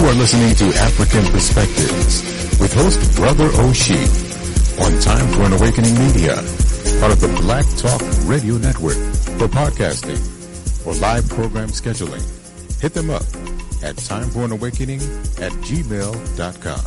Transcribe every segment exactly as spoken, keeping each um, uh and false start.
are listening to African Perspectives with host Brother Oshie on Time for an Awakening Media, part of the Black Talk Radio Network. For podcasting or live program scheduling, hit them up at timeforanawakening at gmail dot com.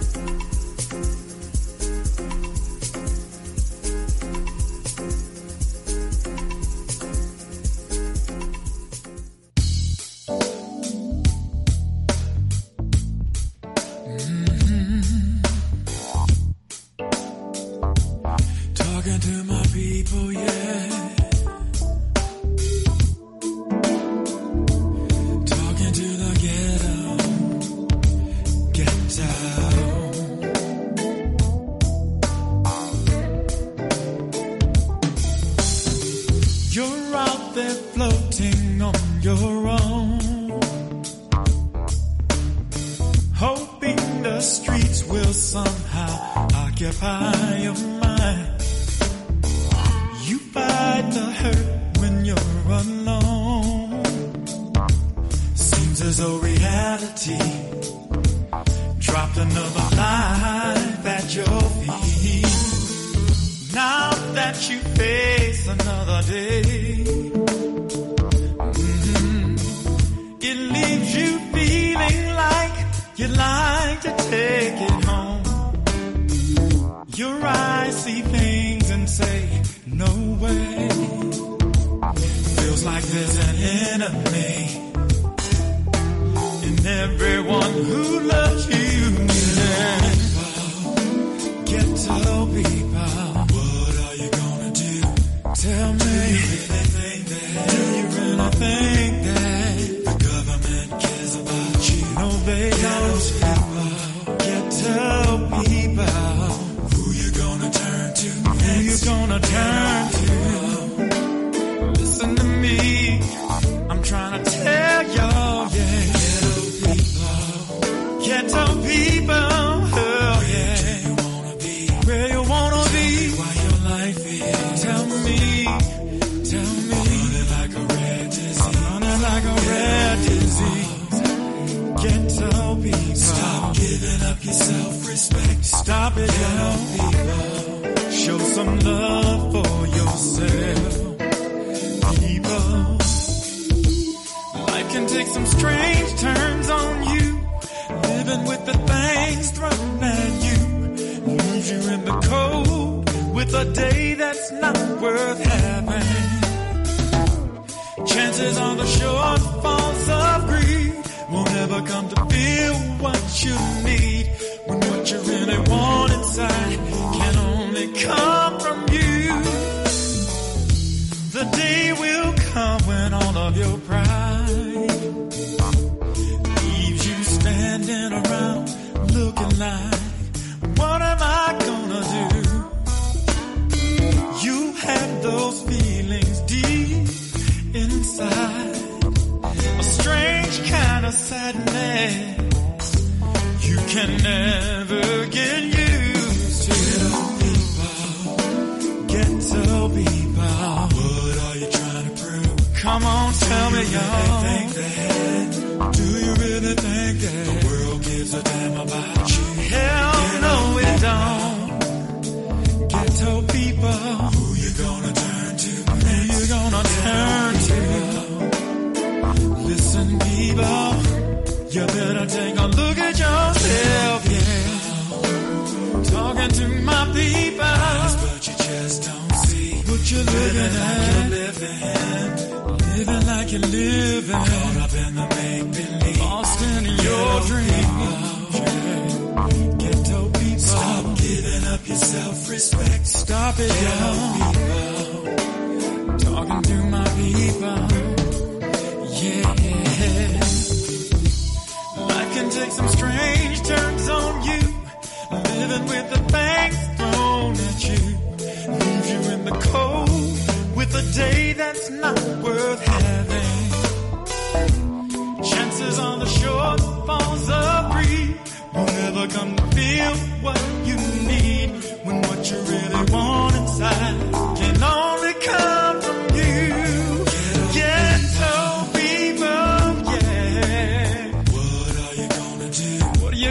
Can only come from you. Ghetto people, yeah. What are you gonna do?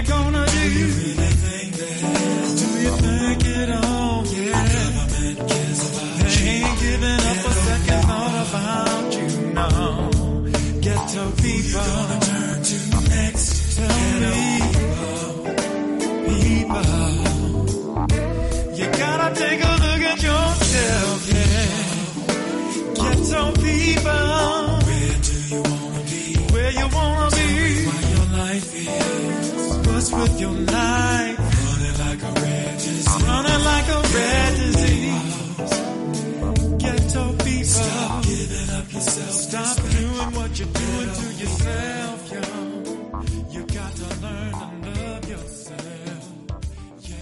you gonna do? Do you really think that? Do you think it all? Yeah. The government cares about you. They ain't giving up a second thought about you, no. Ghetto people. You're gonna turn to next. Tell me, people, you gotta take a look at yourself, yeah. Ghetto people. Where do you wanna be? Where you wanna be? Why your life is. What's with your life? Running like a red disease. Running like a red disease. Ghetto people. Stop giving up yourself. Stop doing what you're doing to yourself, yo. You got to learn to love yourself. Yeah.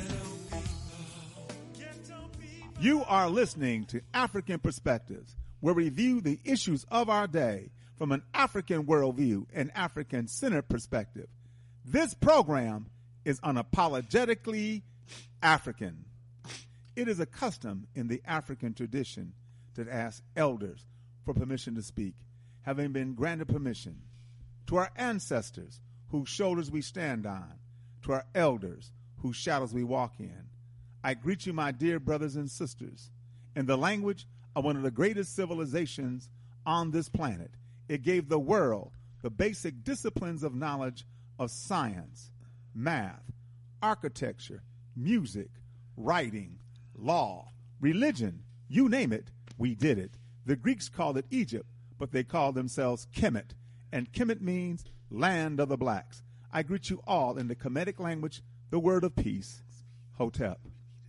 Ghetto people. You are listening to African Perspectives, where we review the issues of our day from an African worldview and African-centered perspective. This program is unapologetically African. It is a custom in the African tradition to ask elders for permission to speak, having been granted permission. To our ancestors, whose shoulders we stand on, to our elders, whose shadows we walk in, I greet you, my dear brothers and sisters, in the language of one of the greatest civilizations on this planet. It gave the world the basic disciplines of knowledge of science, math, architecture, music, writing, law, religion, you name it, we did it. The Greeks called it Egypt, but they called themselves Kemet, and Kemet means land of the blacks. I greet you all in the Kemetic language, the word of peace, Hotep.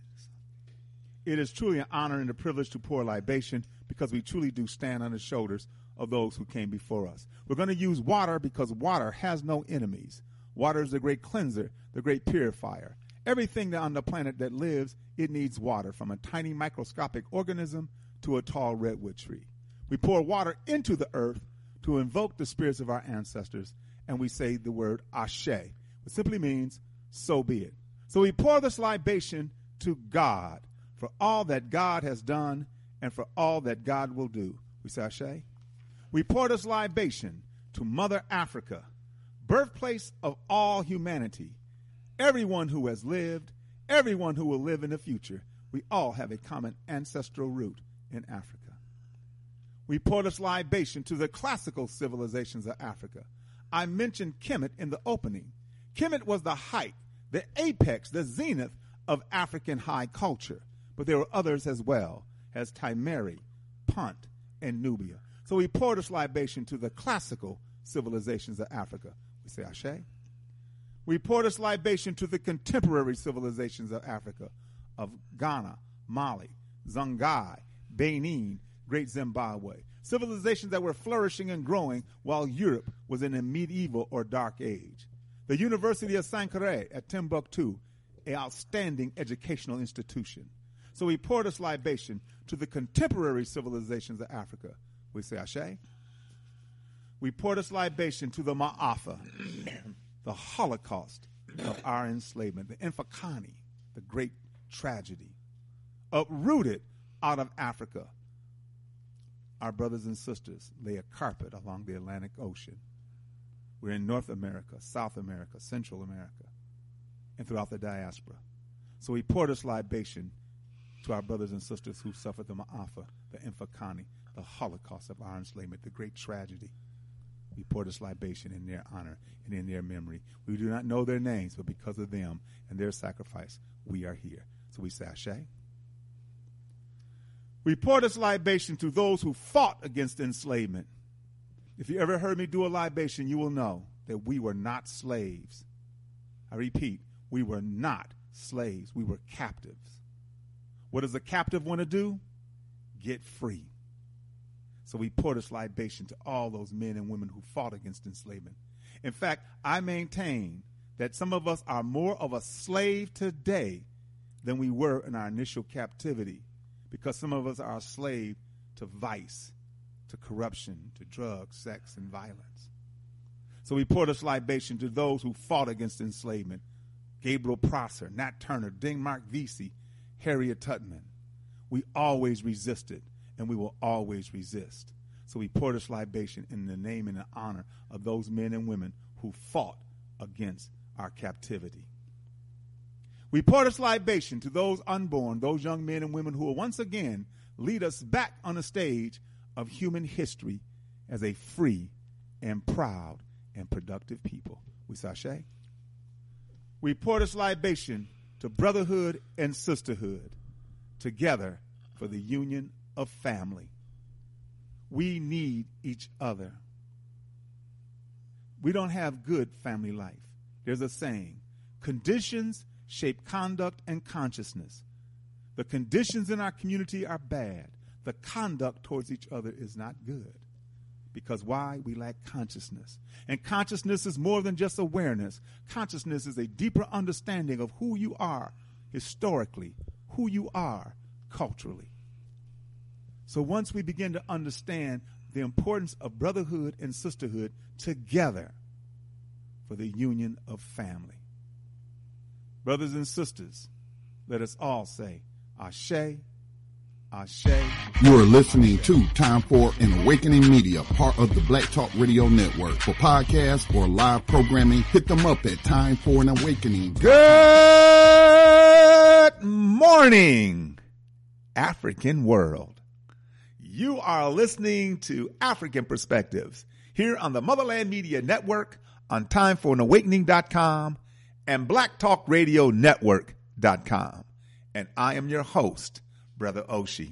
It is truly an honor and a privilege to pour libation because we truly do stand on the shoulders of those who came before us. We're going to use water because water has no enemies. Water is the great cleanser, the great purifier. Everything on the planet that lives, it needs water, from a tiny microscopic organism to a tall redwood tree. We pour water into the earth to invoke the spirits of our ancestors, and we say the word Ashe, which simply means, so be it. So we pour this libation to God for all that God has done and for all that God will do. We say Ashe. We pour this libation to Mother Africa, birthplace of all humanity. Everyone who has lived, everyone who will live in the future, we all have a common ancestral root in Africa. We pour this libation to the classical civilizations of Africa. I mentioned Kemet in the opening. Kemet was the height, the apex, the zenith of African high culture. But there were others as well, as Timeri, Punt, and Nubia. So we pour this libation to the classical civilizations of Africa. We say Ashe. We pour this libation to the contemporary civilizations of Africa, of Ghana, Mali, Songhai, Benin, Great Zimbabwe. Civilizations that were flourishing and growing while Europe was in a medieval or dark age. The University of Sankore at Timbuktu, an outstanding educational institution. So we pour this libation to the contemporary civilizations of Africa. We say Ashe. We pour this libation to the Ma'afa, the Holocaust of our enslavement, the Infakani, the great tragedy, uprooted out of Africa. Our brothers and sisters lay a carpet along the Atlantic Ocean. We're in North America, South America, Central America, and throughout the diaspora. So we pour this libation to our brothers and sisters who suffered the Ma'afa, the Infakani, the Holocaust of our enslavement, the great tragedy. We pour this libation in their honor and in their memory. We do not know their names, but because of them and their sacrifice, we are here. So we say Ashe. We pour this libation to those who fought against enslavement. If you ever heard me do a libation, you will know that we were not slaves. I repeat, we were not slaves. We were captives. What does a captive want to do? Get free. So we pour this libation to all those men and women who fought against enslavement. In fact, I maintain that some of us are more of a slave today than we were in our initial captivity, because some of us are a slave to vice, to corruption, to drugs, sex, and violence. So we pour this libation to those who fought against enslavement. Gabriel Prosser, Nat Turner, Denmark Vesey, Harriet Tubman. We always resisted, and we will always resist. So we pour this libation in the name and the honor of those men and women who fought against our captivity. We pour this libation to those unborn, those young men and women who will once again lead us back on the stage of human history as a free and proud and productive people. We sashay. We pour this libation to brotherhood and sisterhood, together for the union of family. We need each other. We don't have good family life. There's a saying, conditions shape conduct and consciousness. The conditions in our community are bad. The conduct towards each other is not good. Because why? We lack consciousness. And consciousness is more than just awareness. Consciousness is a deeper understanding of who you are historically, who you are culturally. So once we begin to understand the importance of brotherhood and sisterhood together for the union of family. Brothers and sisters, let us all say, Ashe, Ashe. You are listening to Time for an Awakening Media, part of the Black Talk Radio Network. For podcasts or live programming, hit them up at Time for an Awakening. Good morning, African world. You are listening to African Perspectives here on the Motherland Media Network, on time for an awakening dot com and black talk radio network dot com. And I am your host, Brother Oshie.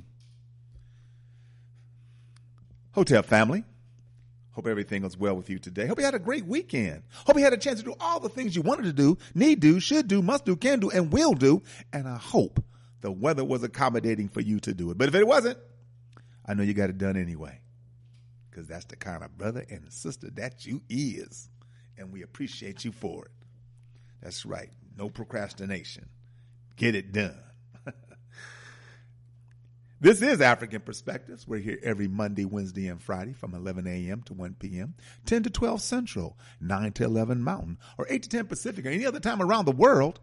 Hotel family, hope everything was well with you today. Hope you had a great weekend. Hope you had a chance to do all the things you wanted to do, need do, should do, must do, can do, and will do. And I hope the weather was accommodating for you to do it. But if it wasn't, I know you got it done anyway, because that's the kind of brother and sister that you is, and we appreciate you for it. That's right. No procrastination. Get it done. This is African Perspectives. We're here every Monday, Wednesday, and Friday from eleven a.m. to one p.m., ten to twelve Central, nine to eleven Mountain, or eight to ten Pacific, or any other time around the world.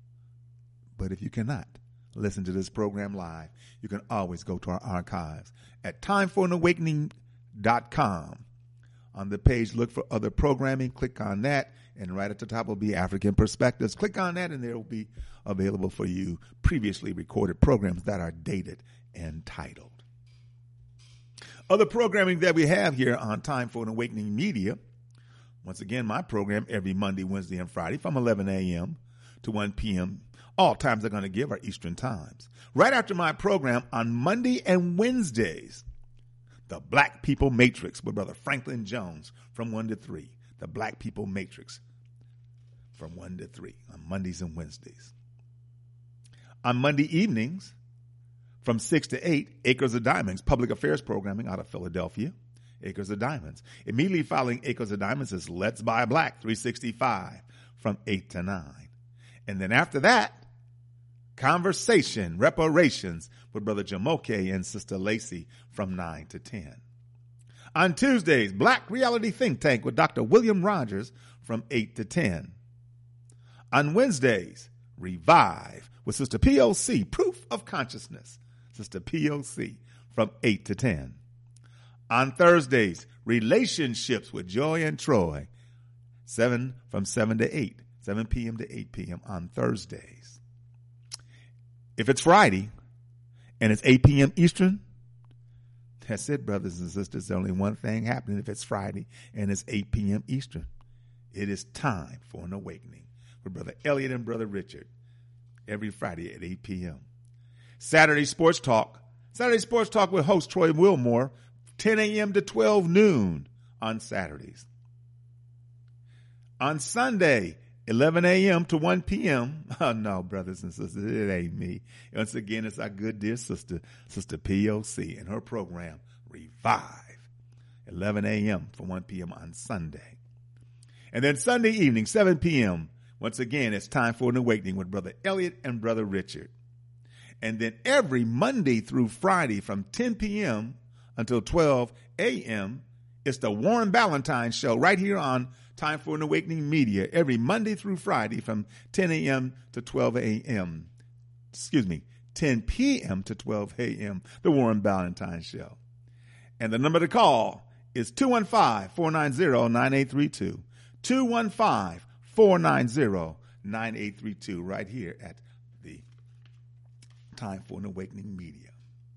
But if you cannot listen to this program live, you can always go to our archives at time for an awakening dot com. On the page, look for other programming, click on that, and right at the top will be African Perspectives. Click on that, and there will be available for you previously recorded programs that are dated and titled. Other programming that we have here on Time for an Awakening Media. Once again, my program every Monday, Wednesday, and Friday from eleven a.m. to one p.m. All times I'm going to give are Eastern times. Right after my program on Monday and Wednesdays, the Black People Matrix with Brother Franklin Jones from one to three. The Black People Matrix from one to three on Mondays and Wednesdays. On Monday evenings from six to eight, Acres of Diamonds, public affairs programming out of Philadelphia. Acres of Diamonds. Immediately following Acres of Diamonds is Let's Buy Black three sixty-five from eight to nine. And then after that, Conversation, Reparations with Brother Jamoke and Sister Lacey from nine to ten. On Tuesdays, Black Reality Think Tank with Doctor William Rogers from eight to ten. On Wednesdays, Revive with Sister P O C, Proof of Consciousness, Sister P O C from eight to ten. On Thursdays, Relationships with Joy and Troy, seven from seven to eight, seven p.m. to eight p.m. on Thursdays. If it's Friday and it's eight p.m. Eastern, that's it, brothers and sisters. There's only one thing happening if it's Friday and it's eight p.m. Eastern. It is time for an awakening with Brother Elliot and Brother Richard every Friday at eight p.m. Saturday Sports Talk. Saturday Sports Talk with host Troy Wilmore, ten a.m. to twelve noon on Saturdays. On Sunday, eleven a.m. to one p.m. Oh, no, brothers and sisters, it ain't me. Once again, it's our good dear sister, Sister P O C, and her program, Revive, eleven a.m. for one p.m. on Sunday. And then Sunday evening, seven p.m., once again, it's time for an awakening with Brother Elliot and Brother Richard. And then every Monday through Friday from ten p.m. until twelve a.m., it's the Warren Ballantine Show right here on Time for an Awakening Media every Monday through Friday from ten a.m. to twelve a.m. Excuse me, ten p.m. to twelve a.m. The Warren Ballantine Show. And the number to call is two one five, four nine zero, nine eight three two. two one five, four nine zero, nine eight three two right here at the Time for an Awakening Media.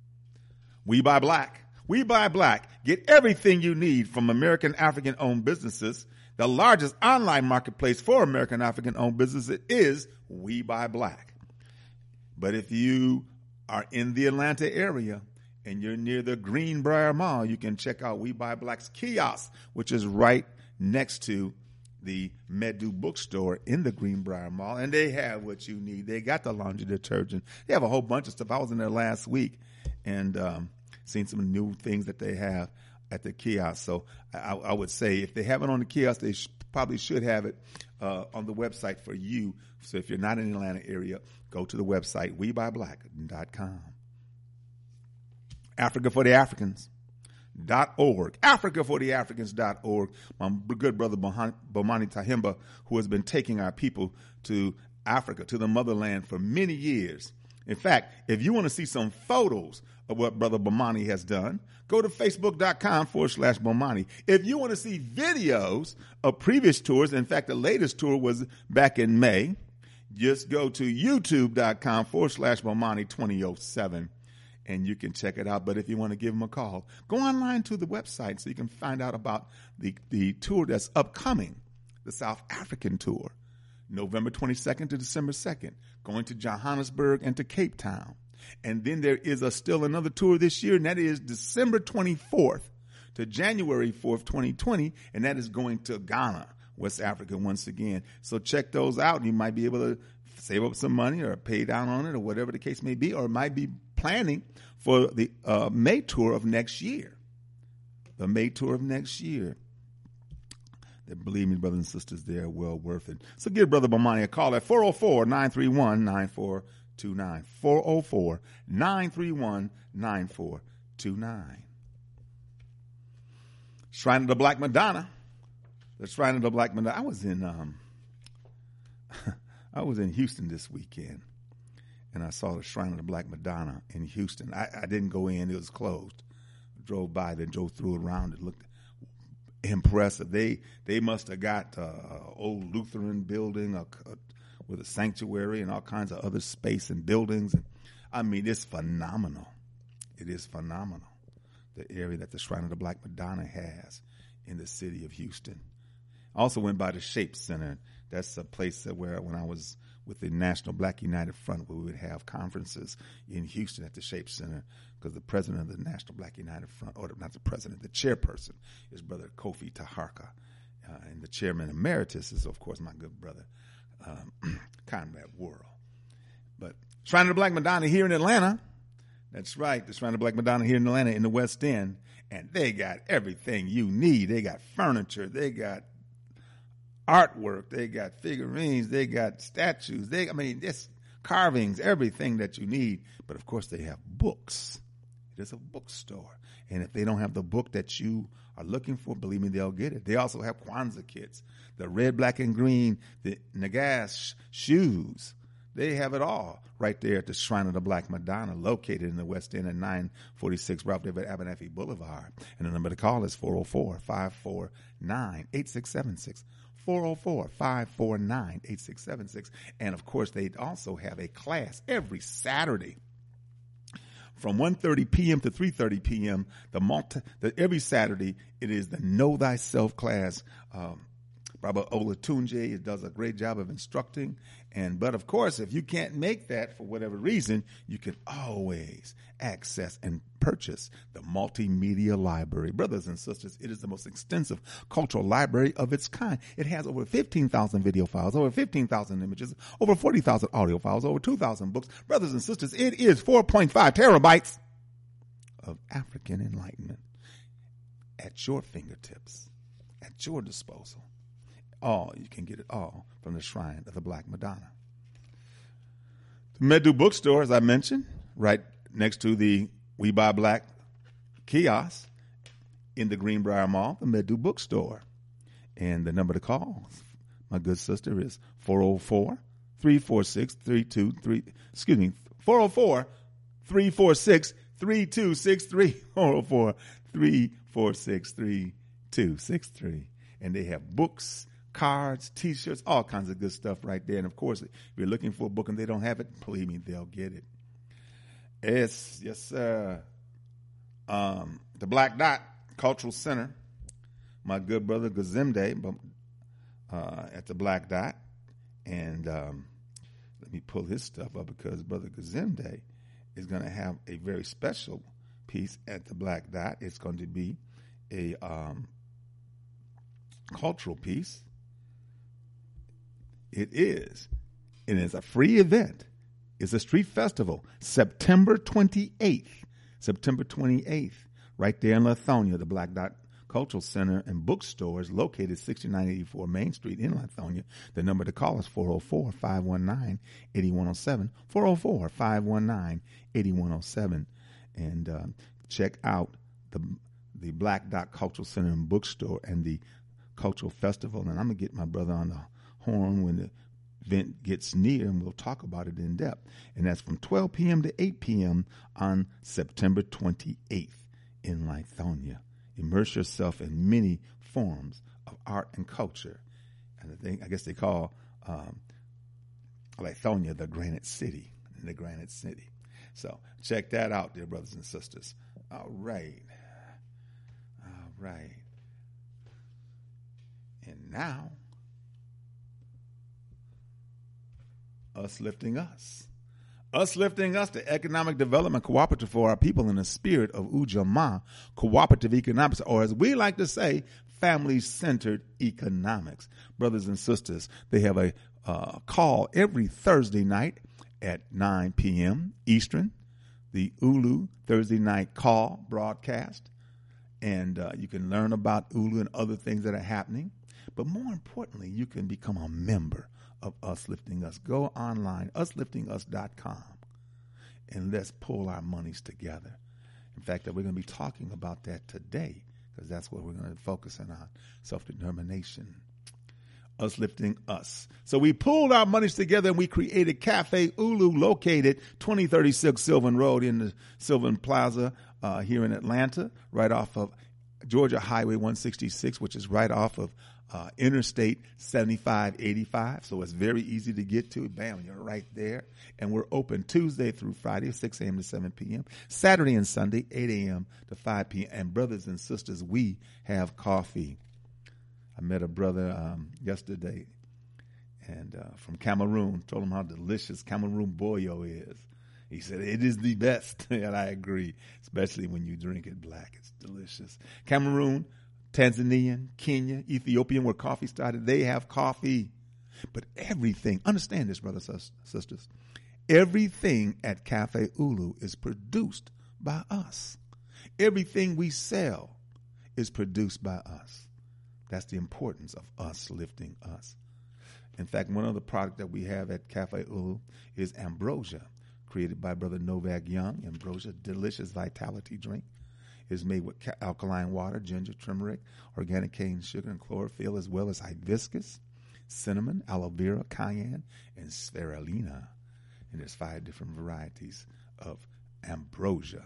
We Buy Black. We Buy Black. Get everything you need from American African-owned businesses. The largest online marketplace for American African-owned businesses is We Buy Black. But if you are in the Atlanta area and you're near the Greenbrier Mall, you can check out We Buy Black's kiosk, which is right next to the Medu bookstore in the Greenbrier Mall. And they have what you need. They got the laundry detergent. They have a whole bunch of stuff. I was in there last week and um, seen some new things that they have at the kiosk. So I, I would say if they have it on the kiosk, they sh- probably should have it uh, on the website for you. So if you're not in the Atlanta area, go to the website, we buy black dot com. Africa for the Africans dot org. Africa for the Africans dot org. My good brother Bomani Tahimba, who has been taking our people to Africa, to the motherland for many years. In fact, if you want to see some photos of what Brother Bomani has done, go to facebook.com forward slash Bomani. If you want to see videos of previous tours, in fact, the latest tour was back in May, just go to youtube.com forward slash Bomani twenty oh seven and you can check it out. But if you want to give him a call, go online to the website so you can find out about the, the tour that's upcoming, the South African tour, November twenty-second to December second, going to Johannesburg and to Cape Town. And then there is a, still another tour this year, and that is December twenty-fourth to January fourth, twenty twenty, and that is going to Ghana, West Africa once again. So check those out. You might be able to save up some money or pay down on it or whatever the case may be, or might be planning for the uh, May tour of next year. The May tour of next year. Believe me, brothers and sisters, they are well worth it. So give Brother Bomani a call at four oh four, nine three one, nine four two nine. four oh four, nine three one, nine four two nine. Shrine of the Black Madonna. The Shrine of the Black Madonna. I was in um, I was in Houston this weekend, and I saw the Shrine of the Black Madonna in Houston. I, I didn't go in; it was closed. I drove by, then drove through around it. Looked impressive. They they must have got uh, an old Lutheran building a, a, with a sanctuary and all kinds of other space and buildings. And, I mean, it's phenomenal. It is phenomenal, the area that the Shrine of the Black Madonna has in the city of Houston. I also went by the Shape Center. That's a place that where when I was with the National Black United Front, where we would have conferences in Houston at the Shape Center, because the president of the National Black United Front, or not the president, the chairperson, is Brother Kofi Taharka. Uh, and the chairman emeritus is, of course, my good brother, um, Conrad Worrell. But Shrine of the Black Madonna here in Atlanta, that's right, the Shrine of the Black Madonna here in Atlanta in the West End, and they got everything you need. They got furniture, they got artwork, they got figurines, they got statues, they, I mean, just carvings, everything that you need. But of course, they have books. It is a bookstore. And if they don't have the book that you are looking for, believe me, they'll get it. They also have Kwanzaa kits, the red, black, and green, the Nagash shoes. They have it all right there at the Shrine of the Black Madonna, located in the West End at nine forty-six Ralph David Abernathy Boulevard. And the number to call is four oh four, five four nine, eight six seven six. four oh four, five four nine, eight six seven six. And, of course, they also have a class every Saturday from one thirty p.m. to three thirty p.m. The multi, the, every Saturday, it is the Know Thyself class. Um, Brother Olatunji does a great job of instructing. And but, of course, if you can't make that for whatever reason, you can always access and purchase the Multimedia Library. Brothers and sisters, it is the most extensive cultural library of its kind. It has over fifteen thousand video files, over fifteen thousand images, over forty thousand audio files, over two thousand books. Brothers and sisters, it is four point five terabytes of African enlightenment at your fingertips, at your disposal. All, you can get it all from the Shrine of the Black Madonna. The Medu bookstore, as I mentioned, right next to the We Buy Black kiosk in the Greenbrier Mall, the Medu bookstore. And the number to call, my good sister, is four oh four, three four six, three two three, excuse me, four oh four, three four six, three two six three, four oh four, three four six, three two six three. And they have books, cards, T-shirts, all kinds of good stuff right there. And, of course, if you're looking for a book and they don't have it, believe me, they'll get it. Yes, yes, sir. Um, the Black Dot Cultural Center, my good brother Gazimde uh, at the Black Dot. And um, let me pull his stuff up because Brother Gazimde is going to have a very special piece at the Black Dot. It's going to be a um, cultural piece. It is. And it's a free event. It's a street festival, September twenty-eighth. September twenty-eighth, right there in Lithonia, the Black Dot Cultural Center and Bookstore is located sixty-nine eighty-four Main Street in Lithonia. The number to call is four oh four, five one nine, eight one oh seven, four oh four, five one nine, eight one oh seven. And uh, check out the the Black Dot Cultural Center and Bookstore and the Cultural Festival. And I'm going to get my brother on the horn when the event gets near, and we'll talk about it in depth. And that's from twelve p.m. to eight p.m. on September twenty-eighth in Lithonia. Immerse yourself in many forms of art and culture. And I think, I guess they call um, Lithonia the Granite City, the Granite City. So check that out, dear brothers and sisters. All right. All right. And now, us lifting us. Us lifting us, the economic development cooperative for our people in the spirit of Ujamaa, cooperative economics, or as we like to say, family-centered economics. Brothers and sisters, they have a uh, call every Thursday night at nine p.m. Eastern, the Ulu Thursday night call broadcast. And uh, you can learn about Ulu and other things that are happening. But more importantly, you can become a member of Us Lifting Us. Go online, us lifting us dot com, and let's pull our monies together. In fact, that we're going to be talking about that today because that's what we're going to focus on, self-determination. Us Lifting Us. So we pulled our monies together and we created Cafe Ulu, located twenty thirty-six Sylvan Road in the Sylvan Plaza uh, here in Atlanta, right off of Georgia Highway one sixty-six, which is right off of Uh, Interstate seventy-five eighty-five, so it's very easy to get to. Bam, you're right there. And we're open Tuesday through Friday, six a.m. to seven p.m., Saturday and Sunday, eight a.m. to five p.m. And brothers and sisters, we have coffee. I met a brother um, yesterday and uh, from Cameroon, told him how delicious Cameroon boyo is. He said, it is the best, and I agree, especially when you drink it black. It's delicious. Cameroon, Tanzanian, Kenya, Ethiopian, where coffee started, they have coffee. But everything, understand this, brothers and sisters, everything at Cafe Ulu is produced by us. Everything we sell is produced by us. That's the importance of us lifting us. In fact, one of the products that we have at Cafe Ulu is Ambrosia, created by Brother Novak Young. Ambrosia, delicious vitality drink. Is made with alkaline water, ginger, turmeric, organic cane sugar, and chlorophyll, as well as hibiscus, cinnamon, aloe vera, cayenne, and spirulina. And there's five different varieties of ambrosia.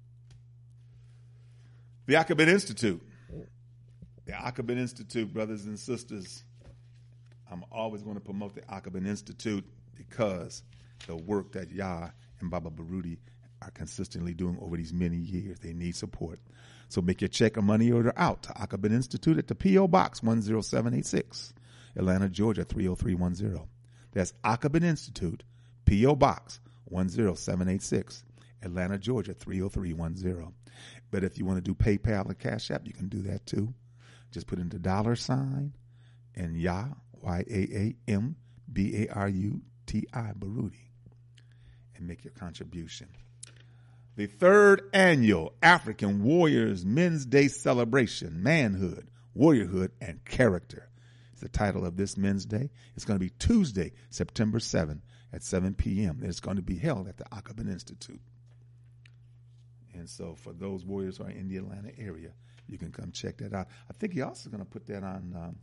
The Akabit Institute. The Akabit Institute, brothers and sisters. I'm always going to promote the Akabit Institute because the work that Yah and Baba Baruti are consistently doing over these many years. They need support. So make your check or money order out to Akabit Institute at the P O. Box one oh seven eight six, Atlanta, Georgia three oh three one oh. That's Akabit Institute, P O. Box one oh seven eight six, Atlanta, Georgia three oh three one oh. But if you want to do PayPal or Cash App, you can do that too. Just put in the dollar sign and Yah, Y A A M B A R U T I, Baruti, and make your contribution. The third annual African Warriors Men's Day celebration, Manhood, Warriorhood, and Character. It's the title of this Men's Day. It's going to be Tuesday, September seventh at seven p.m. It's going to be held at the Akabit Institute. And so for those warriors who are in the Atlanta area, you can come check that out. I think you're also going to put that on um,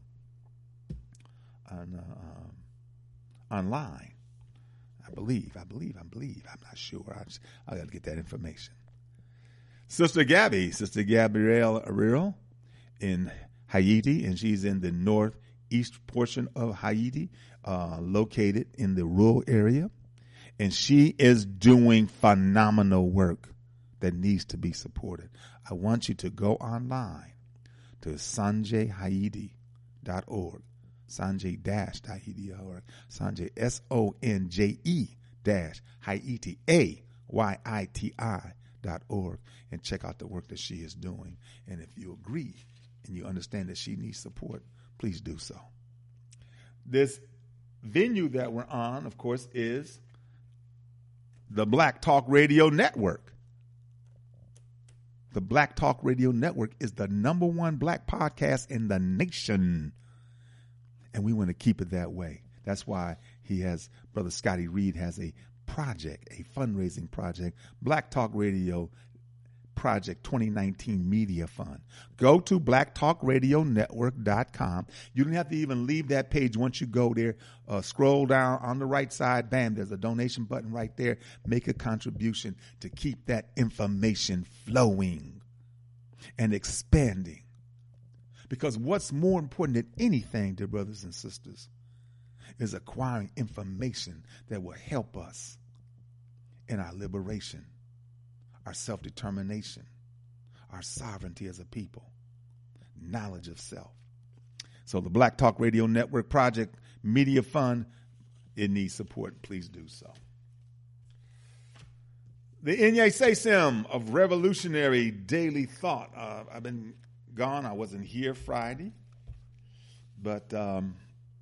on uh, um, online. I believe, I believe, I believe. I'm not sure. I, just, I got to get that information. Sister Gabby, Sister Gabrielle Arrero in Haiti, and she's in the northeast east portion of Haiti, uh, located in the rural area. And she is doing phenomenal work that needs to be supported. I want you to go online to sanjay haiti dot org, sanjay dash haiti dot org, Sanjay, S O N J E dash Haiti, A Y I T I dot org, and check out the work that she is doing. And if you agree and you understand that she needs support, please do so. This venue that we're on, of course, is the Black Talk Radio Network. The Black Talk Radio Network is the number one black podcast in the nation. And we want to keep it that way. That's why he has, Brother Scotty Reed has a project, a fundraising project, Black Talk Radio Project twenty nineteen Media Fund. Go to black talk radio network dot com. You don't have to even leave that page. Once you go there, uh, scroll down on the right side, bam, there's a donation button right there. Make a contribution to keep that information flowing and expanding. Because what's more important than anything, dear brothers and sisters, is acquiring information that will help us in our liberation, our self-determination, our sovereignty as a people, knowledge of self. So the Black Talk Radio Network Project Media Fund, it needs support. Please do so. The Inye Sesim of Revolutionary Daily Thought. Uh, I've been gone. I wasn't here Friday. But um,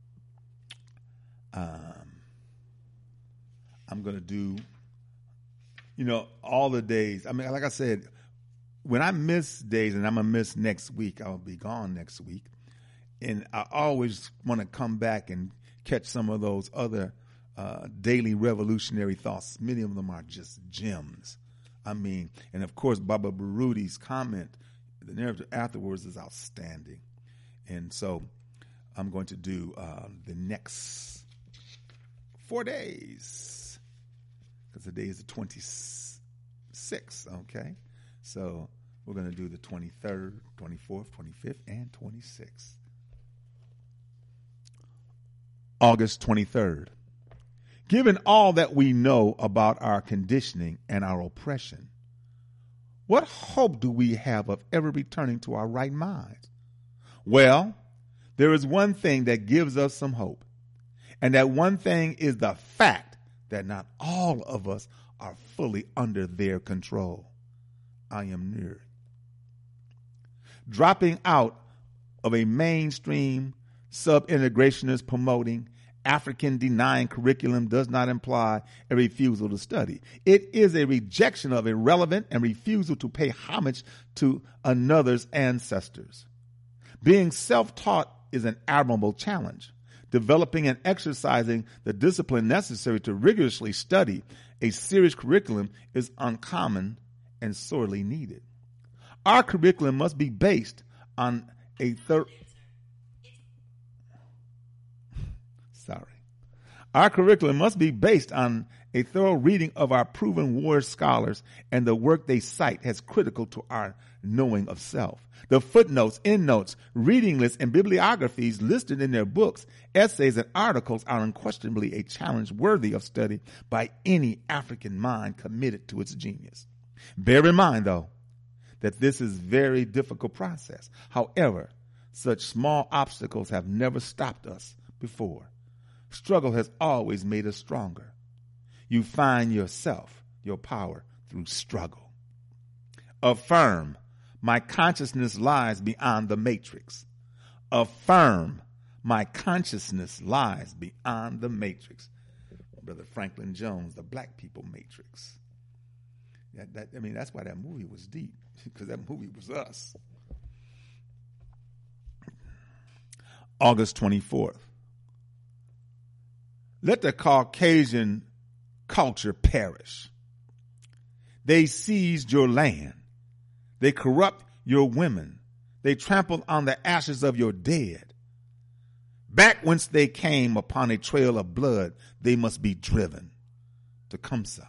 um, I'm going to do, you know, all the days. I mean, like I said, when I miss days, and I'm going to miss next week, I'll be gone next week. And I always want to come back and catch some of those other uh, daily revolutionary thoughts. Many of them are just gems. I mean, and of course, Baba Barudi's comment, the narrative afterwards, is outstanding. And so I'm going to do uh, the next four days, because today is the twenty-sixth, okay? So we're going to do the twenty-third, twenty-fourth, twenty-fifth, and twenty-sixth. August twenty-third. Given all that we know about our conditioning and our oppression, what hope do we have of ever returning to our right minds? Well, there is one thing that gives us some hope, and that one thing is the fact that not all of us are fully under their control. I am near. Dropping out of a mainstream sub-integrationist promoting African denying curriculum does not imply a refusal to study. It is a rejection of irrelevant and refusal to pay homage to another's ancestors. Being self-taught is an admirable challenge. Developing and exercising the discipline necessary to rigorously study a serious curriculum is uncommon and sorely needed. Our curriculum must be based on a third. Sorry. Our curriculum must be based on a thorough reading of our proven war scholars and the work they cite as critical to our knowing of self. The footnotes, endnotes, reading lists, and bibliographies listed in their books, essays, and articles are unquestionably a challenge worthy of study by any African mind committed to its genius. Bear in mind, though, that this is a very difficult process. However, such small obstacles have never stopped us before. Struggle has always made us stronger. You find yourself, your power, through struggle. Affirm, my consciousness lies beyond the matrix. Affirm, my consciousness lies beyond the matrix. Brother Franklin Jones, the Black People Matrix. That, that, I mean, that's why that movie was deep, because that movie was us. August twenty-fourth. Let the Caucasian culture perish. They seized your land. They corrupt your women. They trampled on the ashes of your dead. Back whence they came upon a trail of blood, they must be driven to Kumsa.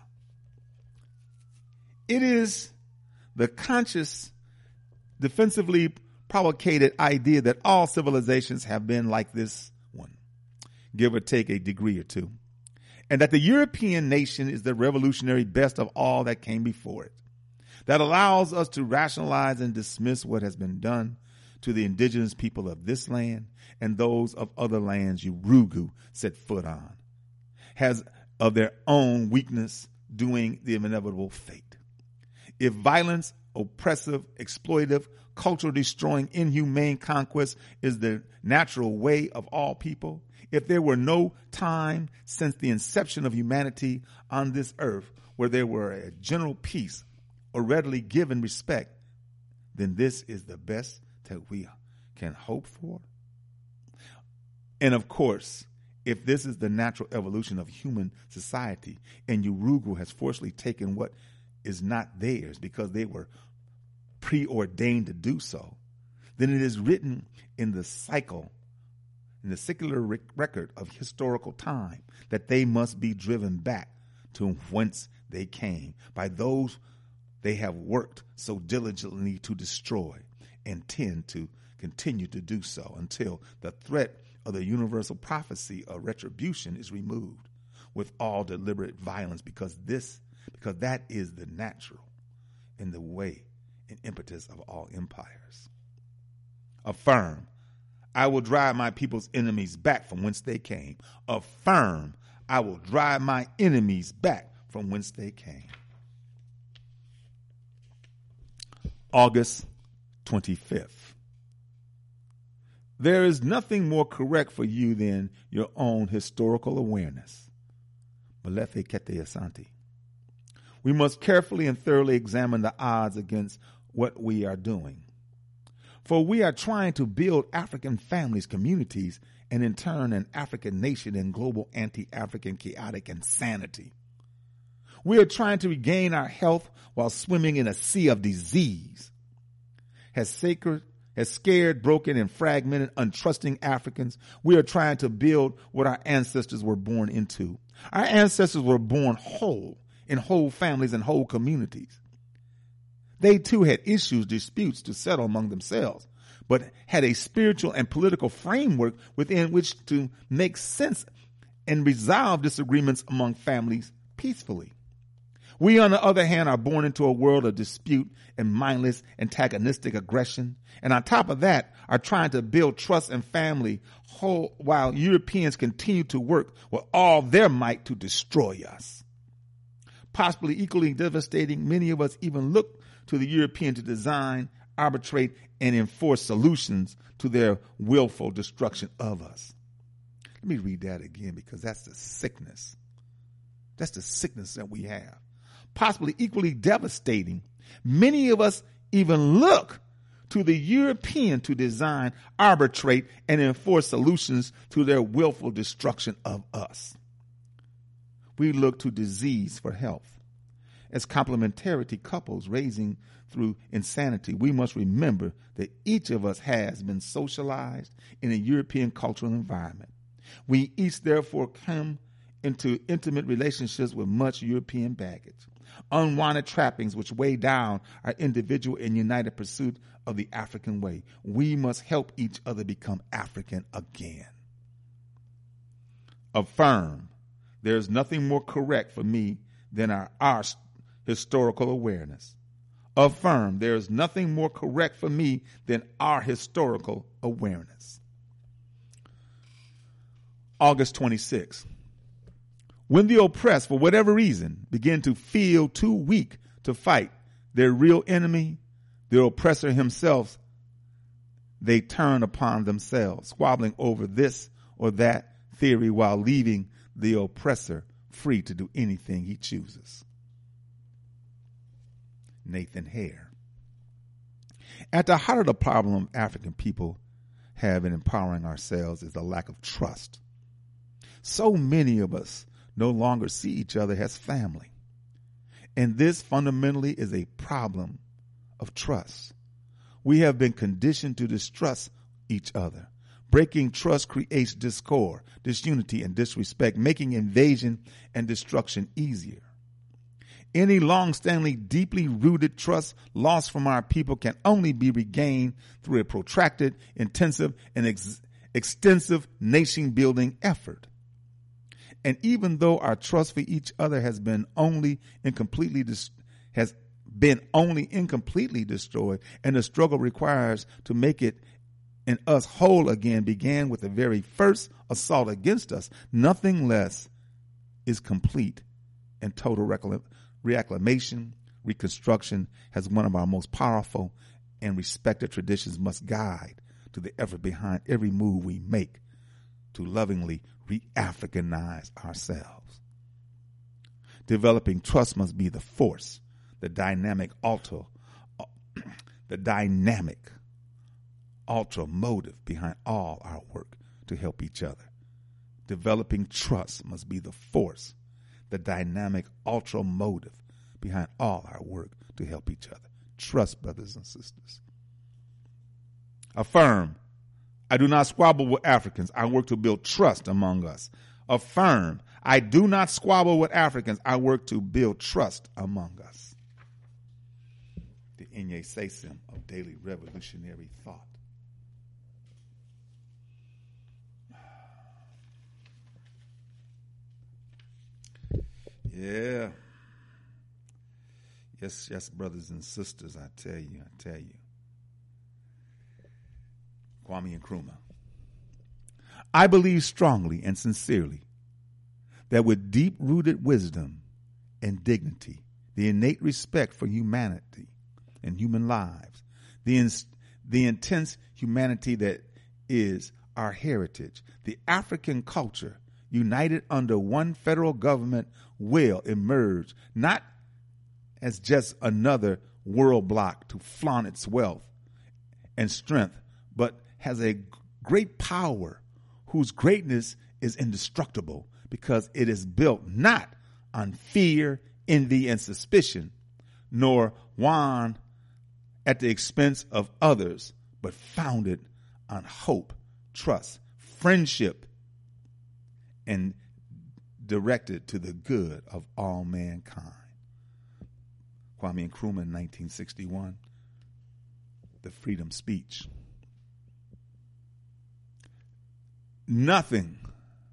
It is the conscious, defensively promulgated idea that all civilizations have been like this one, give or take a degree or two, and that the European nation is the revolutionary best of all that came before it, that allows us to rationalize and dismiss what has been done to the indigenous people of this land and those of other lands Urugu set foot on, has of their own weakness doing the inevitable fate. If violence, oppressive, exploitive, culture destroying, inhumane conquest is the natural way of all people, if there were no time since the inception of humanity on this earth where there were a general peace or readily given respect, then this is the best that we can hope for. And of course, if this is the natural evolution of human society and Urugu has forcibly taken what is not theirs because they were preordained to do so, then it is written in the cycle, in the secular rec- record of historical time, that they must be driven back to whence they came by those they have worked so diligently to destroy and tend to continue to do so until the threat of the universal prophecy of retribution is removed with all deliberate violence, because this, because that is the natural and the way and impetus of all empires. Affirm, I will drive my people's enemies back from whence they came. Affirm, I will drive my enemies back from whence they came. August twenty-fifth. There is nothing more correct for you than your own historical awareness. Malefe Kete Asante. We must carefully and thoroughly examine the odds against what we are doing. For we are trying to build African families, communities, and in turn an African nation in global anti-African chaotic insanity. We are trying to regain our health while swimming in a sea of disease. Has sacred has scared, broken, and fragmented, untrusting Africans. We are trying to build what our ancestors were born into. Our ancestors were born whole, in whole families and whole communities. They too had issues, disputes to settle among themselves, but had a spiritual and political framework within which to make sense and resolve disagreements among families peacefully. We, on the other hand, are born into a world of dispute and mindless antagonistic aggression. And on top of that, are trying to build trust and family whole while Europeans continue to work with all their might to destroy us. Possibly equally devastating, many of us even look to the European to design, arbitrate, and enforce solutions to their willful destruction of us. Let me read that again, because that's the sickness. That's the sickness that we have. Possibly equally devastating, many of us even look to the European to design, arbitrate, and enforce solutions to their willful destruction of us. We look to disease for health. As complementarity couples raising through insanity, we must remember that each of us has been socialized in a European cultural environment. We each therefore come into intimate relationships with much European baggage, unwanted trappings which weigh down our individual and united pursuit of the African way. We must help each other become African again. Affirm, there is nothing more correct for me than our, our historical awareness. Affirm, there is nothing more correct for me than our historical awareness. August twenty-sixth. When the oppressed, for whatever reason, begin to feel too weak to fight their real enemy, the oppressor himself, they turn upon themselves, squabbling over this or that theory while leaving the oppressor free to do anything he chooses. Nathan Hare. At the heart of the problem African people have in empowering ourselves is the lack of trust. So many of us no longer see each other as family. And this fundamentally is a problem of trust. We have been conditioned to distrust each other. Breaking trust creates discord, disunity, and disrespect, making invasion and destruction easier. Any long-standing, deeply rooted trust lost from our people can only be regained through a protracted, intensive, and ex- extensive nation-building effort. And even though our trust for each other has been only incompletely dis- has been only incompletely destroyed, and the struggle requires to make it and us whole again began with the very first assault against us, nothing less is complete and total reclamation. Reclamation, reconstruction has one of our most powerful and respected traditions must guide to the effort behind every move we make to lovingly re-Africanize ourselves. Developing trust must be the force, the dynamic alter, the dynamic ultra motive behind all our work to help each other. Developing trust must be the force, the dynamic ultra motive behind all our work to help each other. Trust, brothers and sisters. Affirm, I do not squabble with Africans. I work to build trust among us. Affirm, I do not squabble with Africans. I work to build trust among us. The Inye Sesim of daily revolutionary thought. Yeah. Yes, yes, brothers and sisters, I tell you, I tell you. Kwame Nkrumah. I believe strongly and sincerely that with deep-rooted wisdom and dignity, the innate respect for humanity and human lives, the, in, the intense humanity that is our heritage, the African culture, united under one federal government, will emerge not as just another world bloc to flaunt its wealth and strength, but has a great power whose greatness is indestructible because it is built not on fear, envy, and suspicion, nor won at the expense of others, but founded on hope, trust, friendship, and directed to the good of all mankind. Kwame Nkrumah in nineteen sixty-one, the freedom speech. Nothing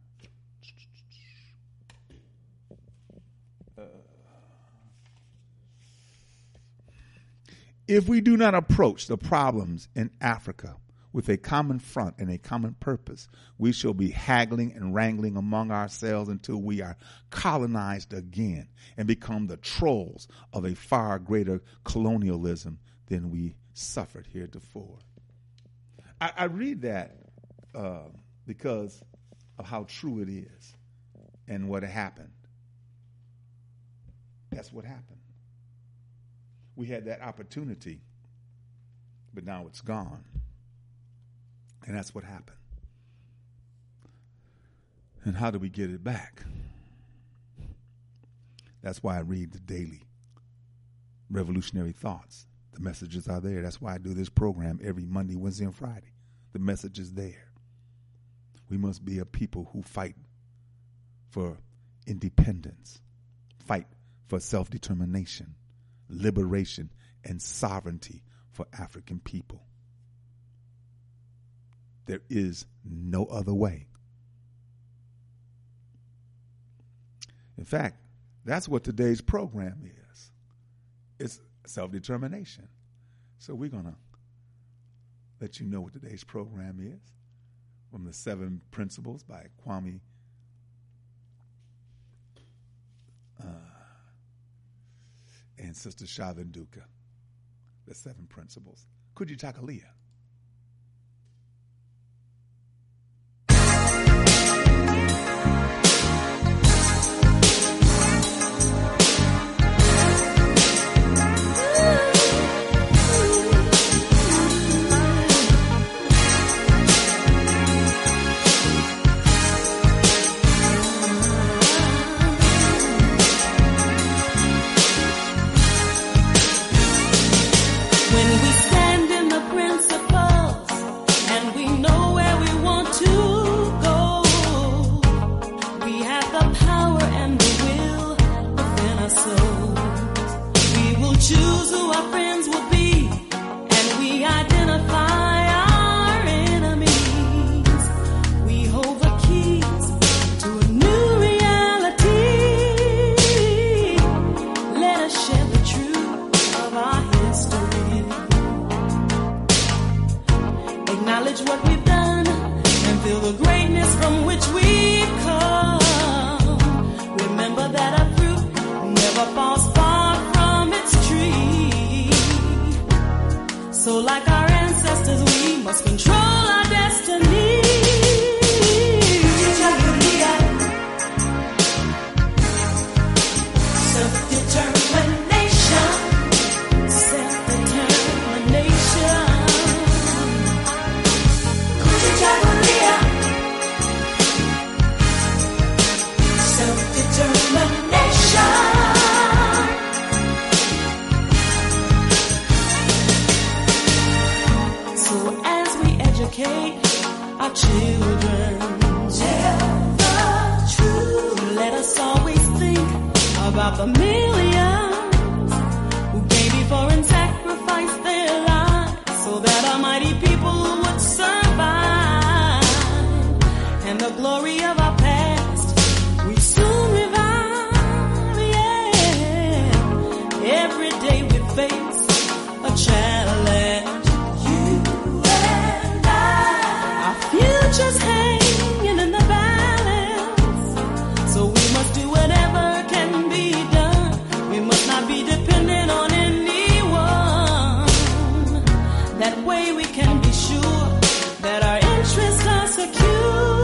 uh, if we do not approach the problems in Africa with a common front and a common purpose, we shall be haggling and wrangling among ourselves until we are colonized again and become the trolls of a far greater colonialism than we suffered heretofore. I, I read that uh, because of how true it is and what happened. That's what happened. We had that opportunity, but now it's gone. And that's what happened. And how do we get it back? That's why I read the daily revolutionary thoughts. The messages are there. That's why I do this program every Monday, Wednesday, and Friday. The message is there. We must be a people who fight for independence, fight for self-determination, liberation, and sovereignty for African people. There is no other way. In fact, that's what today's program is. It's self-determination. So we're going to let you know what today's program is from the Seven Principles by Kwame uh, and Sister Shavanduka. The Seven Principles. Kujitakalia. When we stand in the principle about the millions who gave before and sacrificed their lives so that our mighty people would survive. And the glory of our past we soon revive, yeah. Every day we face a challenge. You and I, our future's hanging in the balance. So we must do whatever can be done. We must not be dependent on anyone. That way we can be sure that our interests are secure.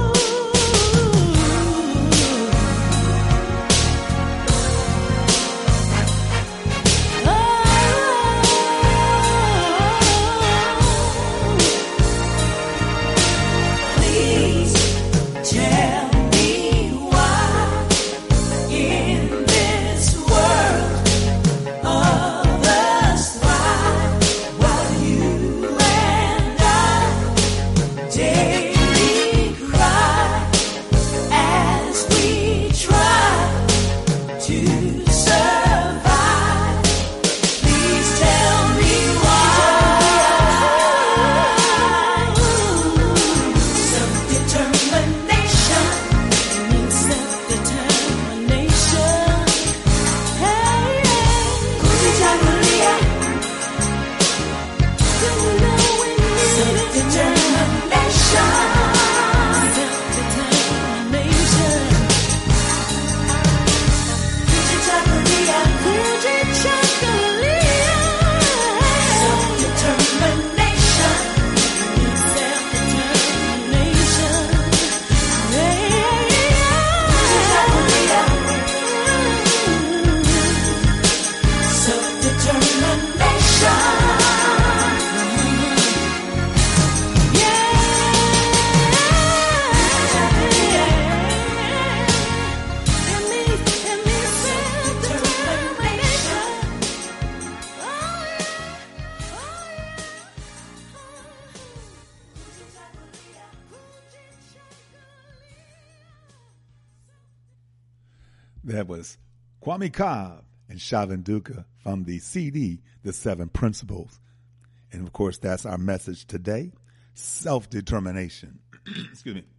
That was Kwame Cobb and Shavin Duka from the C D, The Seven Principles. And, of course, that's our message today, self-determination. Excuse me.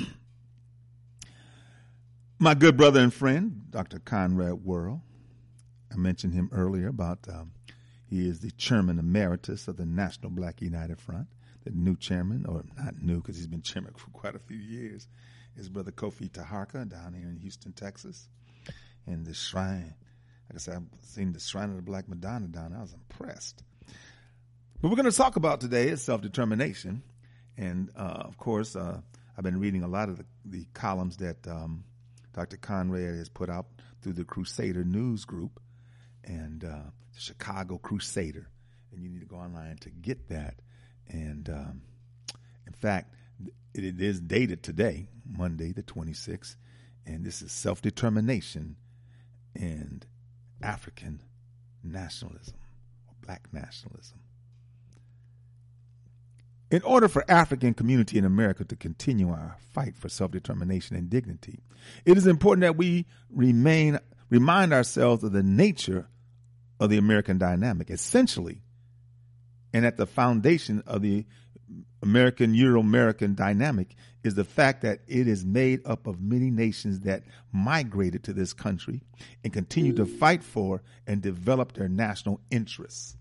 My good brother and friend, Doctor Conrad Worrell, I mentioned him earlier about um, he is the chairman emeritus of the National Black United Front. The new chairman, or not new because he's been chairman for quite a few years, is Brother Kofi Taharka down here in Houston, Texas. And the shrine, like I said, I've seen the Shrine of the Black Madonna down there. I was impressed. What we're going to talk about today is self-determination. And, uh, of course, uh, I've been reading a lot of the, the columns that um, Doctor Conrad has put out through the Crusader News Group and uh, the Chicago Crusader. And you need to go online to get that. And, um, in fact, it, it is dated today, Monday the twenty-sixth. And this is self-determination and African nationalism or black nationalism. In order for African community in America to continue our fight for self-determination and dignity, it is important that we remain remind ourselves of the nature of the American dynamic. Essentially, and at the foundation of the American Euro-American dynamic is the fact that it is made up of many nations that migrated to this country and continue to fight for and develop their national interests.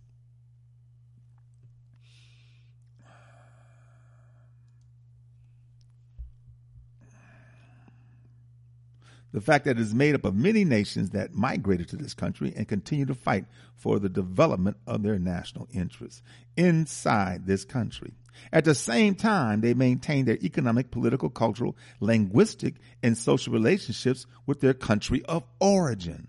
The fact that it is made up of many nations that migrated to this country and continue to fight for the development of their national interests inside this country. At the same time, they maintain their economic, political, cultural, linguistic, and social relationships with their country of origin.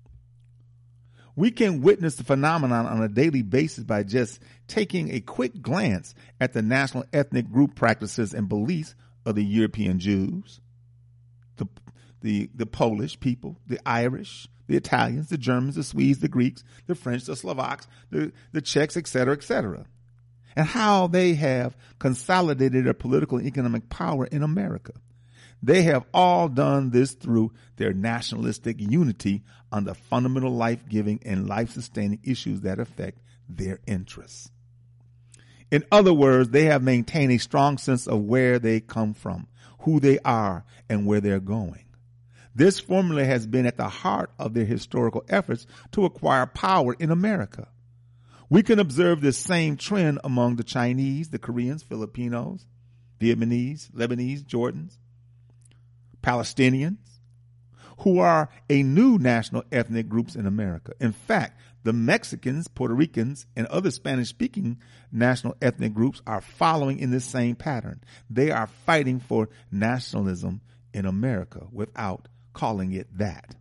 We can witness the phenomenon on a daily basis by just taking a quick glance at the national ethnic group practices and beliefs of the European Jews, the the the Polish people, the Irish, the Italians, the Germans, the Swedes, the Greeks, the French, the Slovaks, the, the Czechs, et cetera, et cetera, and how they have consolidated their political and economic power in America. They have all done this through their nationalistic unity on the fundamental life-giving and life-sustaining issues that affect their interests. In other words, they have maintained a strong sense of where they come from, who they are, and where they're going. This formula has been at the heart of their historical efforts to acquire power in America. We can observe this same trend among the Chinese, the Koreans, Filipinos, Vietnamese, Lebanese, Jordans, Palestinians, who are a new national ethnic groups in America. In fact, the Mexicans, Puerto Ricans, and other Spanish-speaking national ethnic groups are following in this same pattern. They are fighting for nationalism in America without calling it that.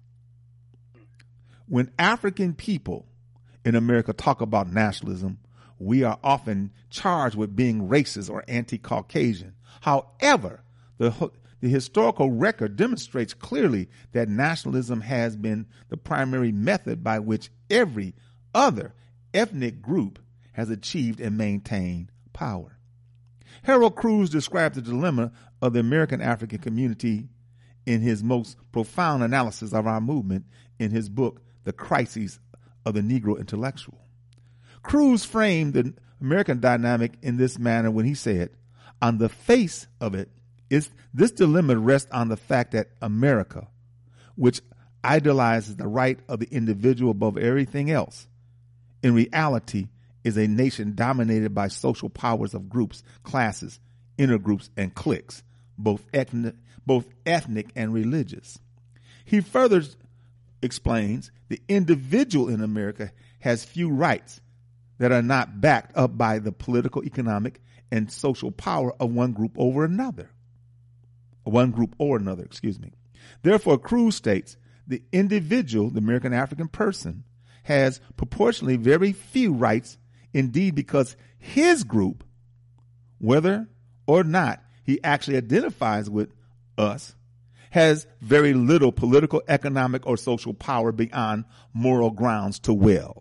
When African people in America talk about nationalism, we are often charged with being racist or anti-Caucasian. However, the The historical record demonstrates clearly that nationalism has been the primary method by which every other ethnic group has achieved and maintained power. Harold Cruse described the dilemma of the American African community in his most profound analysis of our movement in his book, The Crises of the Negro Intellectual. Cruse framed the American dynamic in this manner when he said, on the face of it, Is this dilemma rests on the fact that America, which idolizes the right of the individual above everything else, in reality is a nation dominated by social powers of groups, classes, intergroups, and cliques, both ethnic, both ethnic and religious. He further explains the individual in America has few rights that are not backed up by the political, economic, and social power of one group over another. One group or another, excuse me. Therefore, Cruse states the individual, the American African person, has proportionally very few rights, indeed, because his group, whether or not he actually identifies with us, has very little political, economic, or social power beyond moral grounds to will.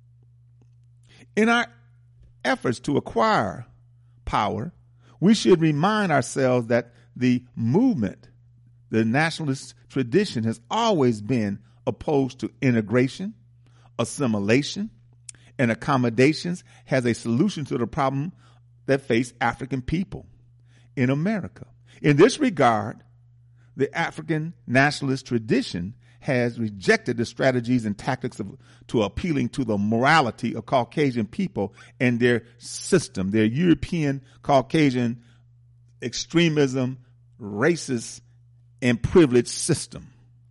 In our efforts to acquire power, we should remind ourselves that the movement, the nationalist tradition, has always been opposed to integration, assimilation, and accommodations as a solution to the problem that face African people in America. In this regard, the African nationalist tradition has rejected the strategies and tactics of, to appealing to the morality of Caucasian people and their system, their European Caucasian extremism, racist, and privileged system.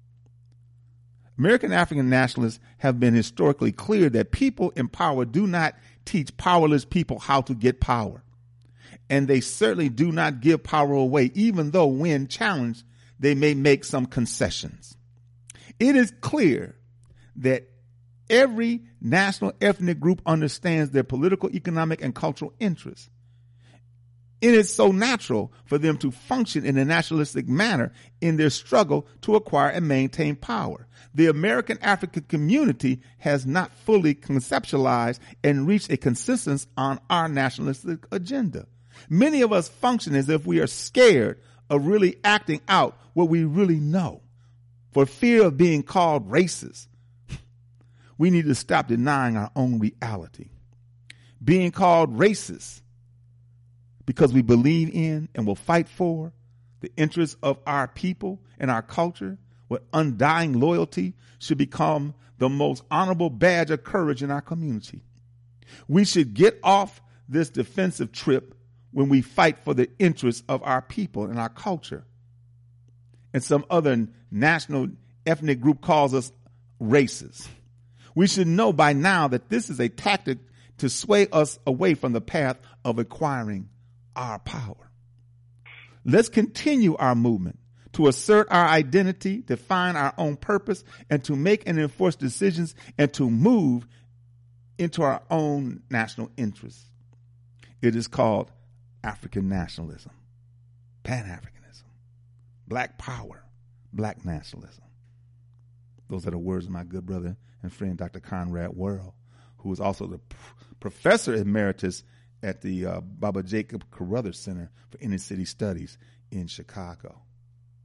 American African nationalists have been historically clear that people in power do not teach powerless people how to get power. And they certainly do not give power away, even though when challenged, they may make some concessions. It is clear that every national ethnic group understands their political, economic, and cultural interests. It is so natural for them to function in a nationalistic manner in their struggle to acquire and maintain power. The American African community has not fully conceptualized and reached a consensus on our nationalistic agenda. Many of us function as if we are scared of really acting out what we really know for fear of being called racist. We need to stop denying our own reality. Being called racist because we believe in and will fight for the interests of our people and our culture with undying loyalty should become the most honorable badge of courage in our community. We should get off this defensive trip when we fight for the interests of our people and our culture. And some other national ethnic group calls us racist. We should know by now that this is a tactic to sway us away from the path of acquiring our power. Let's continue our movement to assert our identity, define our own purpose, and to make and enforce decisions and to move into our own national interests. It is called African nationalism, Pan-Africanism, Black power, Black nationalism. Those are the words of my good brother and friend, Doctor Conrad Worrell, who is also the p- professor emeritus at the uh, Baba Jacob Carruthers Center for Inner City Studies in Chicago.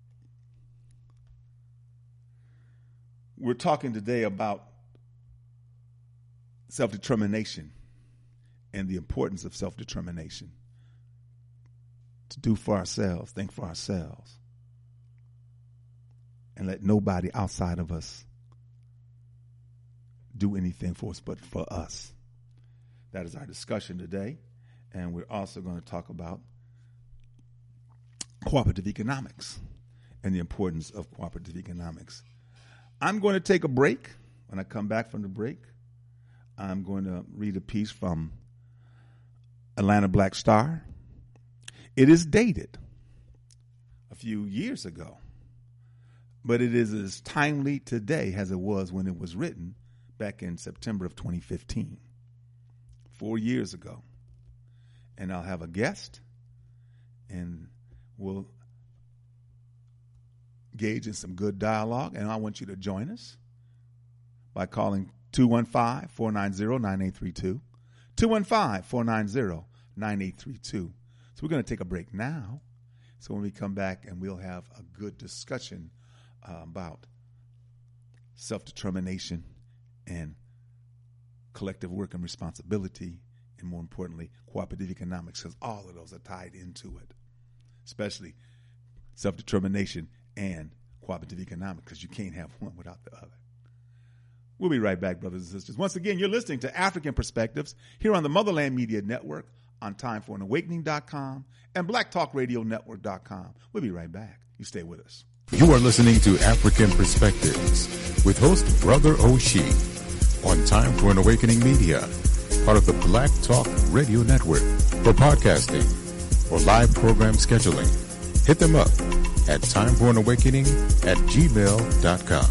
We're talking today about self-determination and the importance of self-determination. To do for ourselves, think for ourselves, and let nobody outside of us do anything for us but for us. That is our discussion today. And we're also going to talk about cooperative economics and the importance of cooperative economics. I'm going to take a break. When I come back from the break, I'm going to read a piece from Atlanta Black Star. It is dated a few years ago, but it is as timely today as it was when it was written back in September of twenty fifteen, four years ago. And I'll have a guest, and we'll engage in some good dialogue, and I want you to join us by calling two one five, four nine zero, nine eight three two, two one five, four nine zero, nine eight three two. So we're going to take a break now. So when we come back, and we'll have a good discussion uh, about self-determination and collective work and responsibility, and more importantly, cooperative economics, because all of those are tied into it, especially self-determination and cooperative economics, because you can't have one without the other. We'll be right back, brothers and sisters. Once again, you're listening to African Perspectives here on the Motherland Media Network, on time for an awakening dot com and black talk radio network dot com. We'll be right back. You stay with us. You are listening to African Perspectives with host Brother Oshie on Time for an Awakening Media, part of the Black Talk Radio Network. For podcasting or live program scheduling, hit them up at time for an awakening at gmail dot com.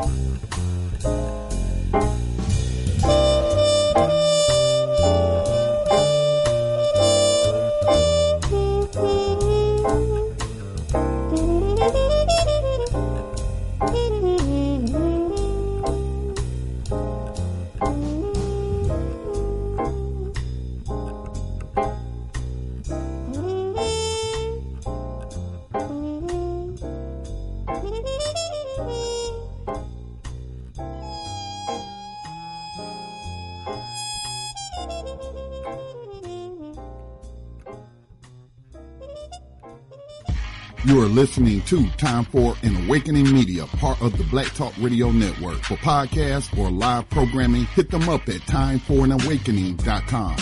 You are listening to Time for an Awakening Media, part of the Black Talk Radio Network. For podcasts or live programming, hit them up at time for an awakening dot com.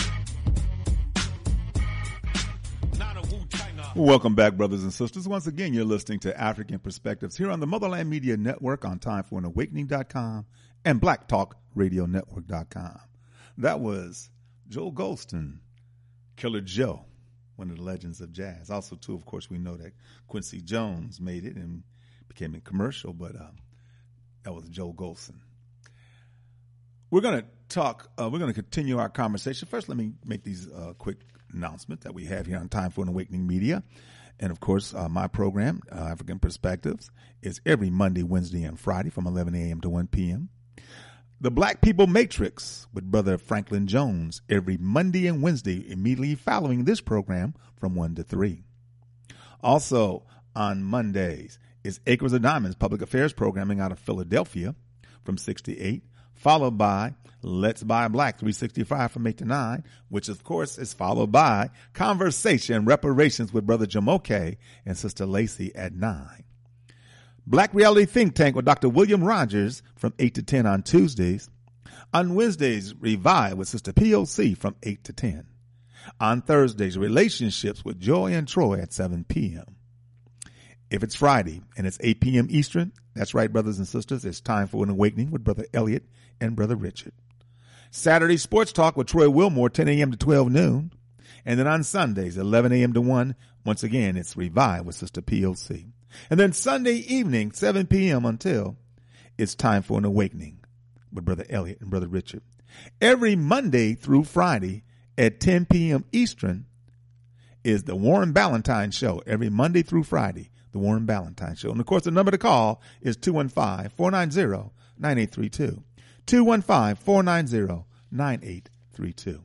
Welcome back, brothers and sisters. Once again, you're listening to African Perspectives here on the Motherland Media Network on time for an awakening dot com and black talk radio network dot com. That was Joel Golston, Killer Joe, one of the legends of jazz. Also, too, of course, we know that Quincy Jones made it and became a commercial, but um, that was Joel Golston. We're going to talk, uh, we're going to continue our conversation. First, let me make these uh, quick announcements that we have here on Time for an Awakening Media. And, of course, uh, my program, uh, African Perspectives, is every Monday, Wednesday, and Friday from eleven a.m. to one p.m. The Black People Matrix with Brother Franklin Jones every Monday and Wednesday immediately following this program from one to three. Also on Mondays is Acres of Diamonds Public Affairs programming out of Philadelphia from six to eight, followed by Let's Buy Black three sixty-five from eight to nine, which of course is followed by Conversation Reparations with Brother Jamoke and Sister Lacey at nine. Black Reality Think Tank with Doctor William Rogers from eight to ten on Tuesdays. On Wednesdays, Revive with Sister P O C from eight to ten. On Thursdays, Relationships with Joy and Troy at seven p.m. If it's Friday and it's eight p.m. Eastern, that's right, brothers and sisters, it's Time for an Awakening with Brother Elliot and Brother Richard. Saturday, Sports Talk with Troy Wilmore, ten a.m. to twelve noon. And then on Sundays, eleven a.m. to one, once again, it's Revive with Sister P O C. And then Sunday evening, seven p.m. until it's Time for an Awakening with Brother Elliot and Brother Richard. Every Monday through Friday at ten p.m. Eastern is the Warren Ballantine Show. Every Monday through Friday, the Warren Ballantine Show. And, of course, the number to call is two one five, four nine zero, nine eight three two. two one five, four nine zero, nine eight three two.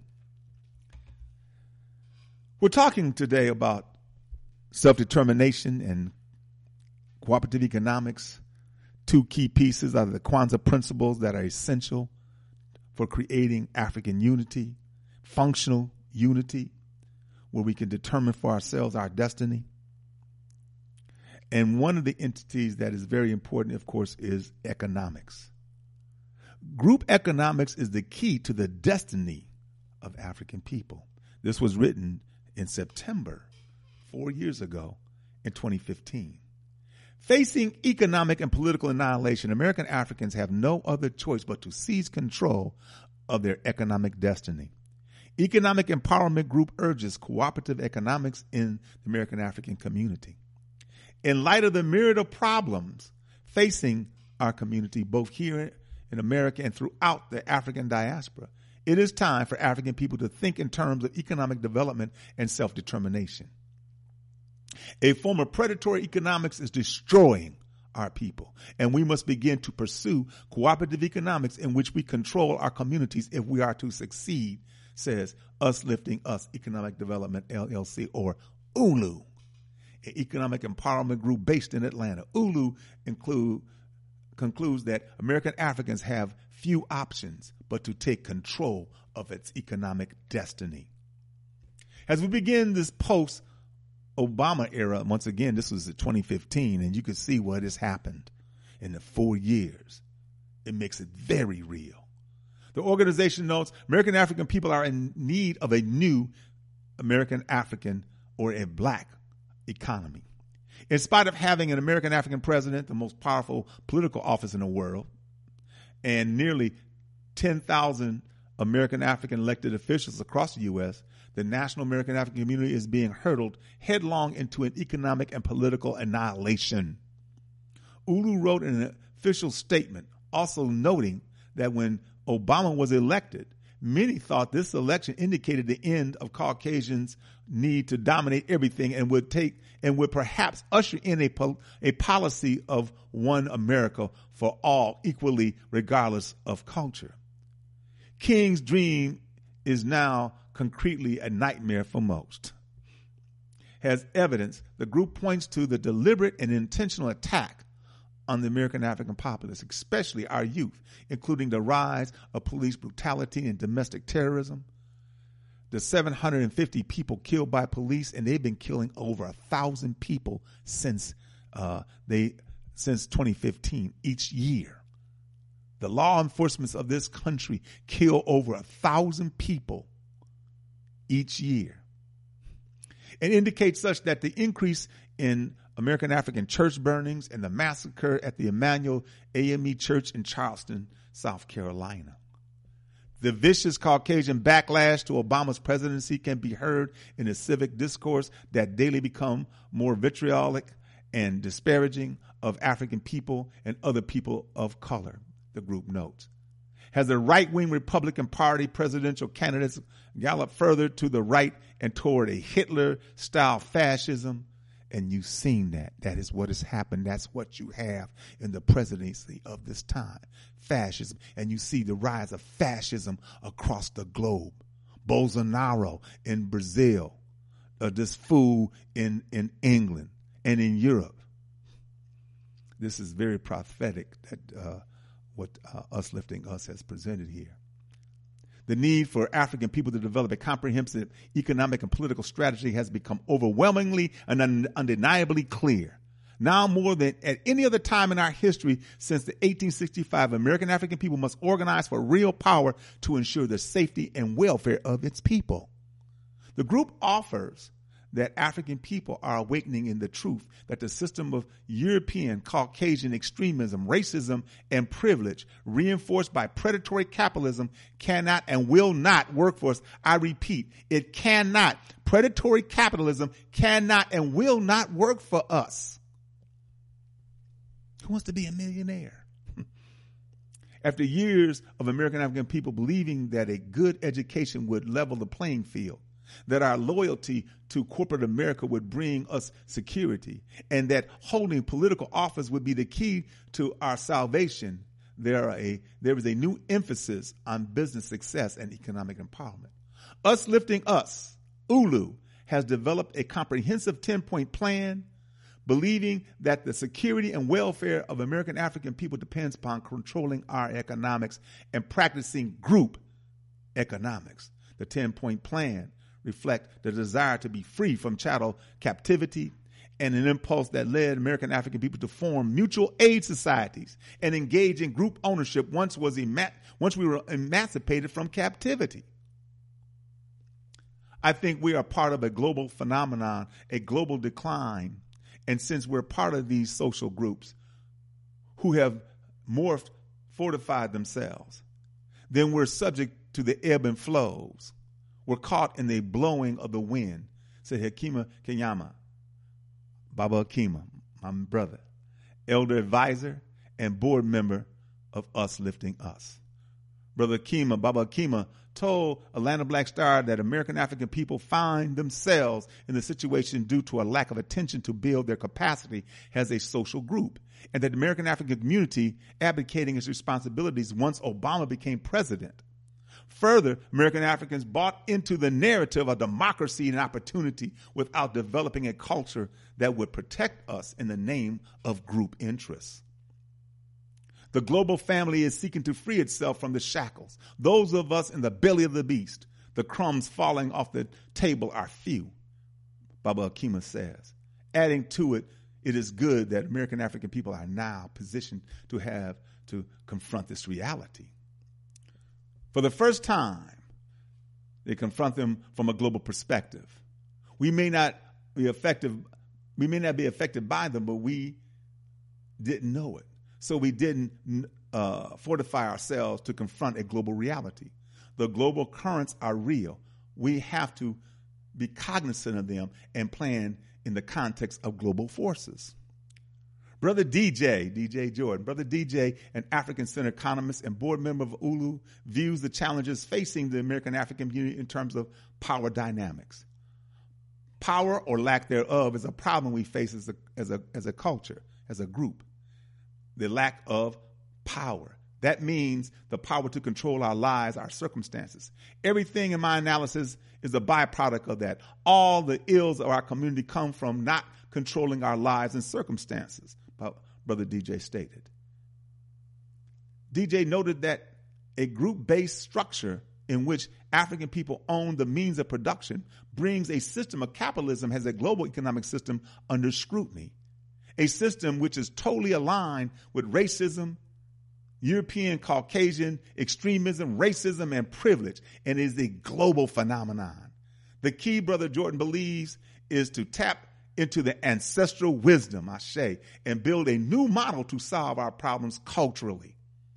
We're talking today about self-determination and cooperative economics, two key pieces out of the Kwanzaa principles that are essential for creating African unity, functional unity, where we can determine for ourselves our destiny. And one of the entities that is very important, of course, is economics. Group economics is the key to the destiny of African people. This was written in September, four years ago, in twenty fifteen. Facing economic and political annihilation, American Africans have no other choice but to seize control of their economic destiny. Economic Empowerment Group urges cooperative economics in the American African community. In light of the myriad of problems facing our community, both here in America and throughout the African diaspora, it is time for African people to think in terms of economic development and self-determination. A form of predatory economics is destroying our people, and we must begin to pursue cooperative economics in which we control our communities if we are to succeed, says Us Lifting Us Economic Development, L L C, or U L U, an economic empowerment group based in Atlanta. U L U include, concludes that American Africans have few options but to take control of its economic destiny. As we begin this post Obama era, once again, this was twenty fifteen, and you can see what has happened in the four years. It makes it very real. The organization notes American African people are in need of a new American African or a black economy. In spite of having an American African president, the most powerful political office in the world, and nearly ten thousand American African elected officials across the U S, the national American African community is being hurtled headlong into an economic and political annihilation. U L U wrote in a official statement, also noting that when Obama was elected, many thought this election indicated the end of Caucasians' need to dominate everything and would take and would perhaps usher in a pol- a policy of one America for all, equally regardless of culture. King's dream is now concretely a nightmare for most. As evidence, the group points to the deliberate and intentional attack on the American African populace, especially our youth, including the rise of police brutality and domestic terrorism, the seven hundred fifty people killed by police, and they've been killing over a thousand people since uh, they since twenty fifteen each year. The law enforcement of this country kill over a thousand people each year. It indicates such that the increase in American African church burnings and the massacre at the Emmanuel A M E Church in Charleston, South Carolina. The vicious Caucasian backlash to Obama's presidency can be heard in the civic discourse that daily become more vitriolic and disparaging of African people and other people of color, the group notes. Has the right-wing Republican Party presidential candidates galloped further to the right and toward a Hitler-style fascism? And you've seen that. That is what has happened. That's what you have in the presidency of this time. Fascism. And you see the rise of fascism across the globe. Bolsonaro in Brazil. Uh, this fool in, in England and in Europe. This is very prophetic that uh, what uh, Us Lifting Us has presented here. The need for African people to develop a comprehensive economic and political strategy has become overwhelmingly and un- undeniably clear. Now more than at any other time in our history since the eighteen sixty-five, American African people must organize for real power to ensure the safety and welfare of its people. The group offers that African people are awakening in the truth that the system of European Caucasian extremism, racism, and privilege reinforced by predatory capitalism cannot and will not work for us. I repeat, it cannot. Predatory capitalism cannot and will not work for us. Who wants to be a millionaire? After years of American African people believing that a good education would level the playing field, that our loyalty to corporate America would bring us security, and that holding political office would be the key to our salvation, there, are a, there is a new emphasis on business success and economic empowerment. Us Lifting Us, U L U, has developed a comprehensive ten-point plan, believing that the security and welfare of American African people depends upon controlling our economics and practicing group economics. The ten-point plan reflect the desire to be free from chattel captivity and an impulse that led American African people to form mutual aid societies and engage in group ownership once was ema- once we were emancipated from captivity. I think we are part of a global phenomenon, a global decline, and since we're part of these social groups who have morphed, fortified themselves, then we're subject to the ebb and flows. We're caught in the blowing of the wind, said Hakima Kenyama, Baba Hakima, my brother, elder advisor and board member of Us Lifting Us. Brother Hakima, Baba Hakima, told Atlanta Black Star that American African people find themselves in the situation due to a lack of attention to build their capacity as a social group, and that the American African community abdicating its responsibilities once Obama became president. Further, American Africans bought into the narrative of democracy and opportunity without developing a culture that would protect us in the name of group interests. The global family is seeking to free itself from the shackles. Those of us in the belly of the beast, the crumbs falling off the table are few, Baba Hakima says. Adding to it, it is good that American African people are now positioned to have to confront this reality. For the first time, they confront them from a global perspective. We may not be effective, we may not be affected by them, but we didn't know it. So we didn't uh, fortify ourselves to confront a global reality. The global currents are real. We have to be cognizant of them and plan in the context of global forces. Brother D J, D J Jordan, Brother D J, an African-centered economist and board member of U L U, views the challenges facing the American African community in terms of power dynamics. Power or lack thereof is a problem we face as a, as a, as a culture, as a group. The lack of power. That means the power to control our lives, our circumstances. Everything in my analysis is a byproduct of that. All the ills of our community come from not controlling our lives and circumstances, Brother D J stated. D J noted that a group-based structure in which African people own the means of production brings a system of capitalism as a global economic system under scrutiny, a system which is totally aligned with racism, European Caucasian extremism, racism, and privilege, and is a global phenomenon. The key, Brother Jordan believes, is to tap into the ancestral wisdom, Ashe, and build a new model to solve our problems culturally.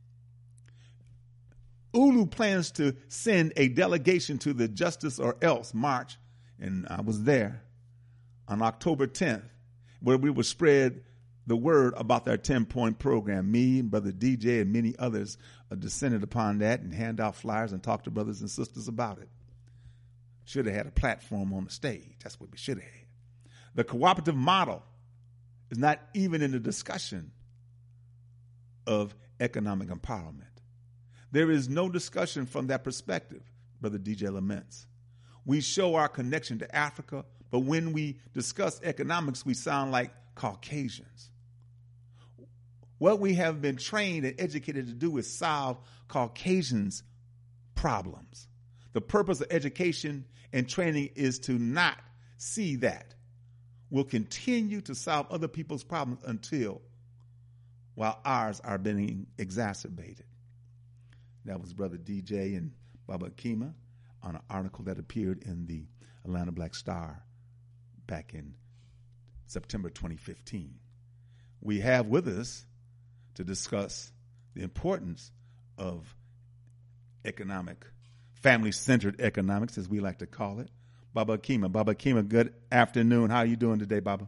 U L U plans to send a delegation to the Justice or Else March, and I was there, on October tenth, where we will spread the word about their ten-point program. Me and Brother D J and many others are descended upon that and hand out flyers and talk to brothers and sisters about it. Should have had a platform on the stage. That's what we should have had. The cooperative model is not even in the discussion of economic empowerment. There is no discussion from that perspective, Brother D J laments. We show our connection to Africa, but when we discuss economics, we sound like Caucasians. What we have been trained and educated to do is solve Caucasians' problems. The purpose of education and training is to not see that. We'll continue to solve other people's problems until, while ours are being exacerbated. That was Brother D J and Baba Kima on an article that appeared in the Atlanta Black Star back in September twenty fifteen. We have with us to discuss the importance of economic, family-centered economics, as we like to call it, Baba Kima. Baba Kima, good afternoon. How are you doing today, Baba?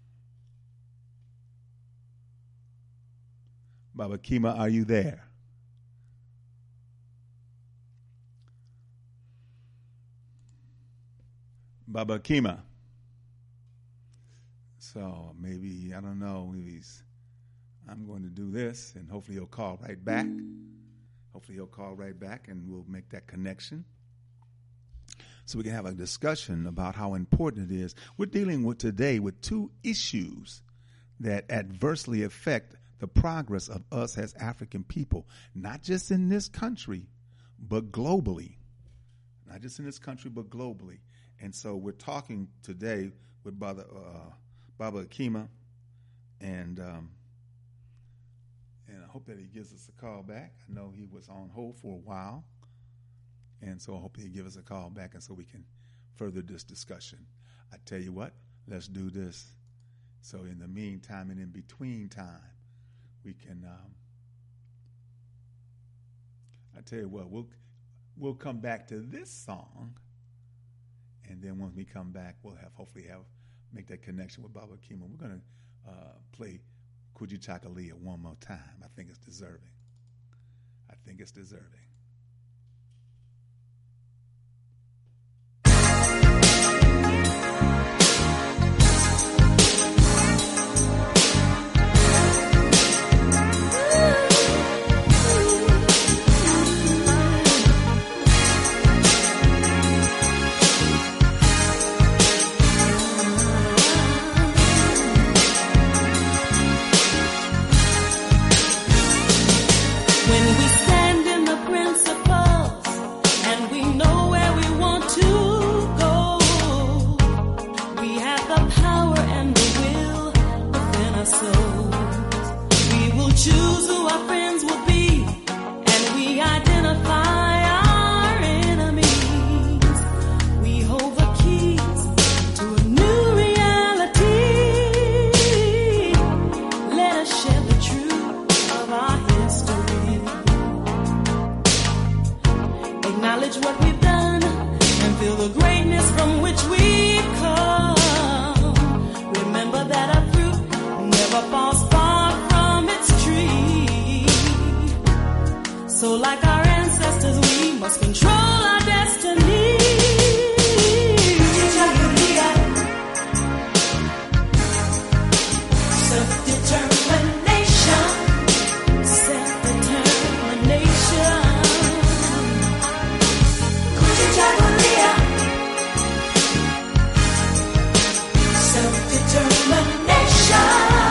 Baba Kima, are you there? Baba Kima. So maybe, I don't know, maybe he's, I'm going to do this, and hopefully he'll call right back. Hopefully he'll call right back, and we'll make that connection so we can have a discussion about how important it is. We're dealing with today with two issues that adversely affect the progress of us as African people, not just in this country, but globally. Not just in this country, but globally. And so we're talking today with Baba, uh, Baba Kima, and um, and I hope that he gives us a call back. I know he was on hold for a while, and so I hope he'll give us a call back, and so we can further this discussion. I tell you what, let's do this. So in the meantime and in between time, we can. Um, I tell you what, we'll we'll come back to this song. And then once we come back, we'll have hopefully have make that connection with Baba Kima. We're going to uh, play Kujichagulia one more time. I think it's deserving. I think it's deserving. Remember that a fruit never falls far. So like our ancestors, we must control our destiny. Self-determination, self-determination. Kujichagulia. Self-determination.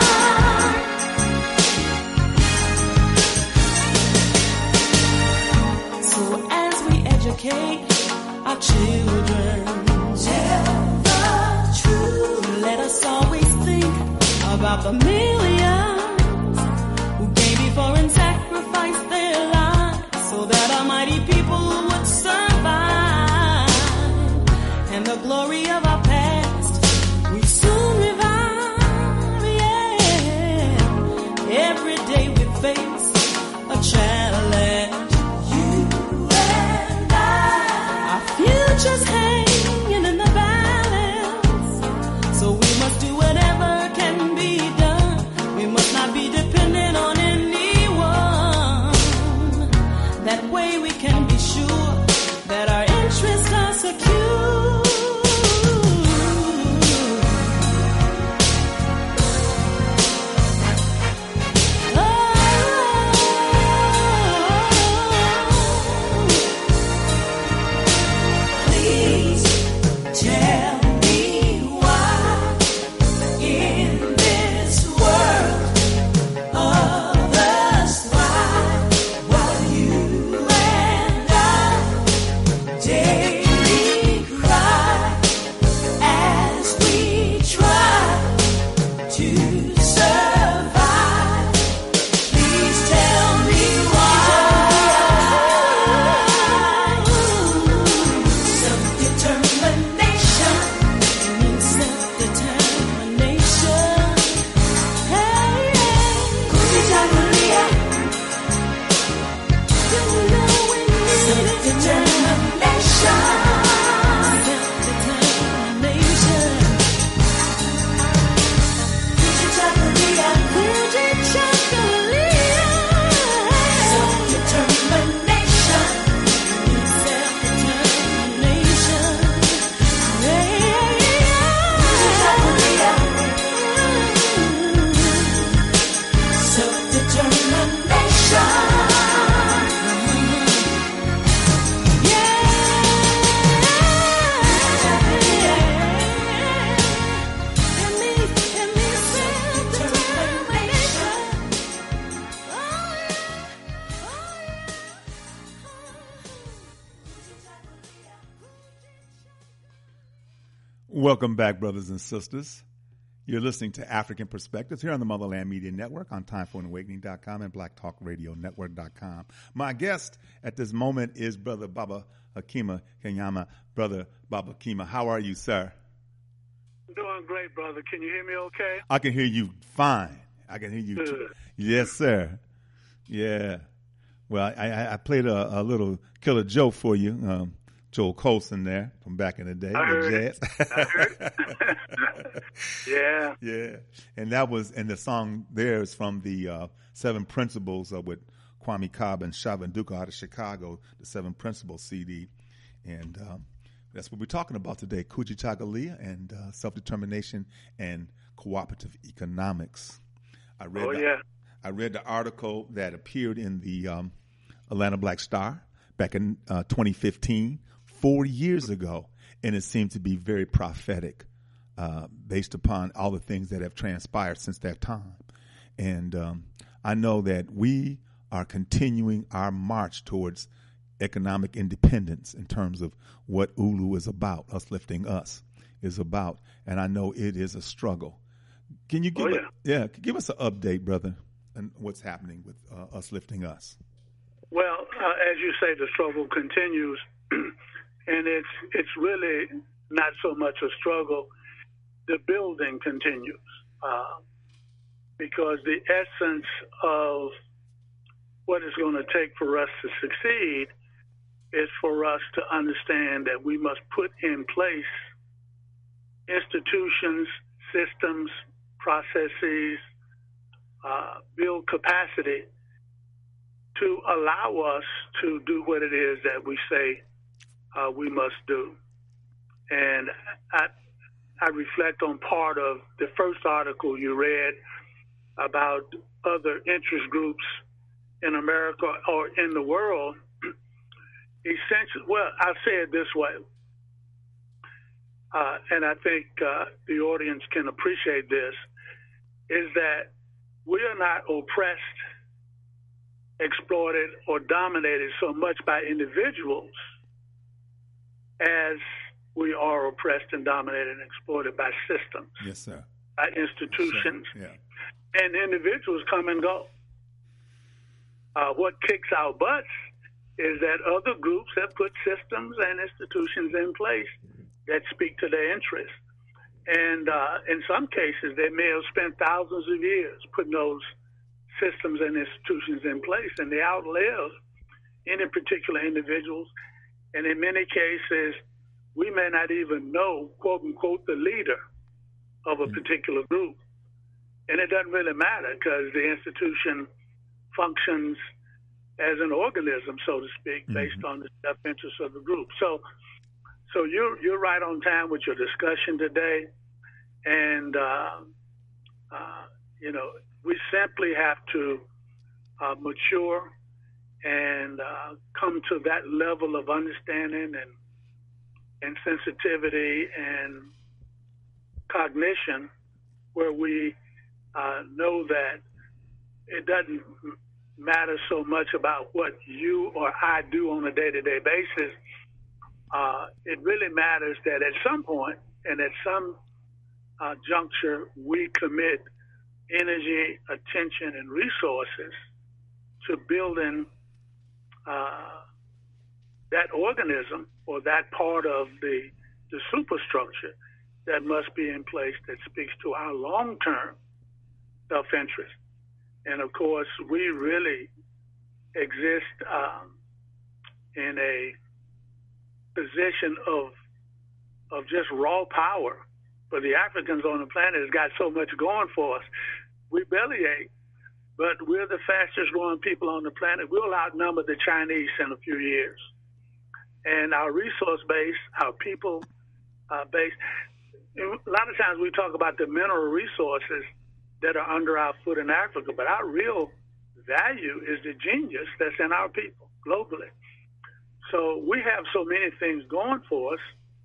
So as we educate our children, tell the truth. Let us always think about the millions who gave before and sacrificed their lives so that our mighty people would survive. And the glory of our past we soon revive, yeah. Every day we face a challenge. You and I, our future's hanging in the balance. So we must do whatever can be done. We must not be dependent on anyone. That way we can be sure that our interests are secure. Please tell me why in this world others thrive while you and I daily cry as we try to survive. Please tell me why. Self-determination, self-determination. Hey, Kujichagulia. You know we need it. Self-determination, self-determination. Kujichagulia, Kujichagulia. Self-determination, self-determination. Yeah, Kujichagulia. Self-determination. Welcome back, brothers and sisters. You're listening to African Perspectives here on the Motherland Media Network on time for an awakening dot com and black talk radio network dot com. My guest at this moment is Brother Baba Hakima Kenyama. Brother Baba Hakima, how are you, sir? Doing great, brother. Can you hear me okay? I can hear you fine. I can hear you. T- Good. yes, sir. Yeah. Well, I, I, I played a, a little Killer Joe for you, um, Joel Colson there from back in the day. I with heard it. jazz. I heard it. Yeah. Yeah, and that was, and the song there is from the uh, Seven Principles uh, with Kwame Cobb and Shavan Duka out of Chicago, the Seven Principles C D, and um, that's what we're talking about today: Kujichagulia and uh, self-determination and cooperative economics. I read. Oh, the, yeah. I read the article that appeared in the um, Atlanta Black Star back in uh, twenty fifteen, four years ago, and it seemed to be very prophetic. Uh, based upon all the things that have transpired since that time. And um, I know that we are continuing our march towards economic independence in terms of what Ulu is about, us lifting us is about. And I know it is a struggle. Can you give, Oh, a, yeah. yeah, give us an update, brother, and what's happening with uh, us lifting us? Well, uh, as you say, the struggle continues, and it's it's really not so much a struggle. The building continues uh, because the essence of what it's going to take for us to succeed is for us to understand that we must put in place institutions, systems, processes, uh, build capacity to allow us to do what it is that we say uh, we must do. And I, I reflect on part of the first article you read about other interest groups in America or in the world. Essentially, well, I'll say it this way, uh, and I think uh, the audience can appreciate this, is that we are not oppressed, exploited, or dominated so much by individuals as we are oppressed and dominated and exploited by systems. Yes, sir. By institutions. Yes, sir. Yeah. And individuals come and go. Uh, what kicks our butts is that other groups have put systems and institutions in place that speak to their interests. And uh, in some cases, they may have spent thousands of years putting those systems and institutions in place, and they outlive any particular individuals. And in many cases, we may not even know, quote unquote, the leader of a particular group. And it doesn't really matter because the institution functions as an organism, so to speak, mm-hmm. based on the self-interest of the group. So, so you're you're right on time with your discussion today, and uh, uh, you know we simply have to uh, mature and uh, come to that level of understanding and and sensitivity and cognition where we uh, know that it doesn't matter so much about what you or I do on a day-to-day basis. Uh, it really matters that at some point and at some uh, juncture, we commit energy, attention, and resources to building uh, that organism or that part of the, the superstructure that must be in place that speaks to our long-term self-interest. And of course, we really exist um, in a position of of just raw power. But the Africans on the planet has got so much going for us. We bellyache, but we're the fastest growing people on the planet. We'll outnumber the Chinese in a few years. And our resource base, our people uh, base, a lot of times we talk about the mineral resources that are under our foot in Africa, but our real value is the genius that's in our people globally. So we have so many things going for us,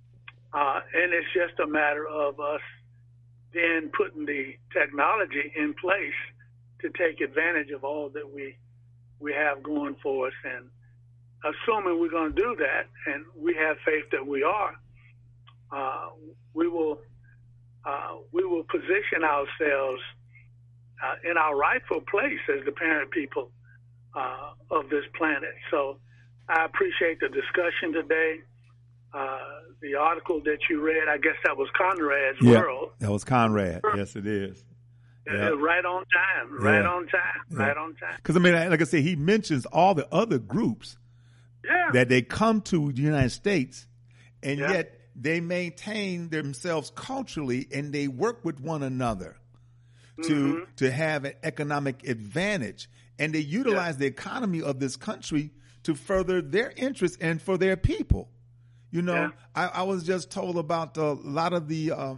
uh, and it's just a matter of us then putting the technology in place to take advantage of all that we we have going for us. And assuming we're going to do that, and we have faith that we are, uh, we will uh, we will position ourselves Uh, in our rightful place as the parent people uh, of this planet. So I appreciate the discussion today. Uh, the article that you read, I guess that was Conrad's yeah, World. That was Conrad. Yes, it is. Yeah. Right on time. Right yeah. on time. Yeah. Right on time. Because, I mean, like I say, he mentions all the other groups yeah. that they come to the United States, and yeah. yet they maintain themselves culturally and they work with one another to mm-hmm. to have an economic advantage, and they utilize yeah. the economy of this country to further their interests and for their people. You know, yeah. I, I was just told about a lot of the uh,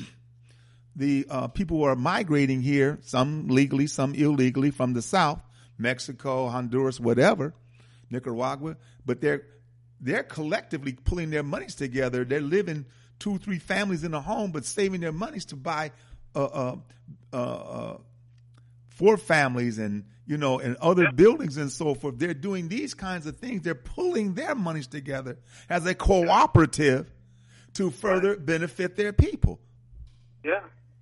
the uh, people who are migrating here, some legally, some illegally, from the South, Mexico, Honduras, whatever, Nicaragua, but they're they're collectively pulling their monies together. They're living two, three families in a home, but saving their monies to buy Uh, uh, uh, uh, for families and, you know, and other yeah. buildings and so forth. They're doing these kinds of things. They're pulling their monies together as a cooperative to further right. benefit their people. Yeah.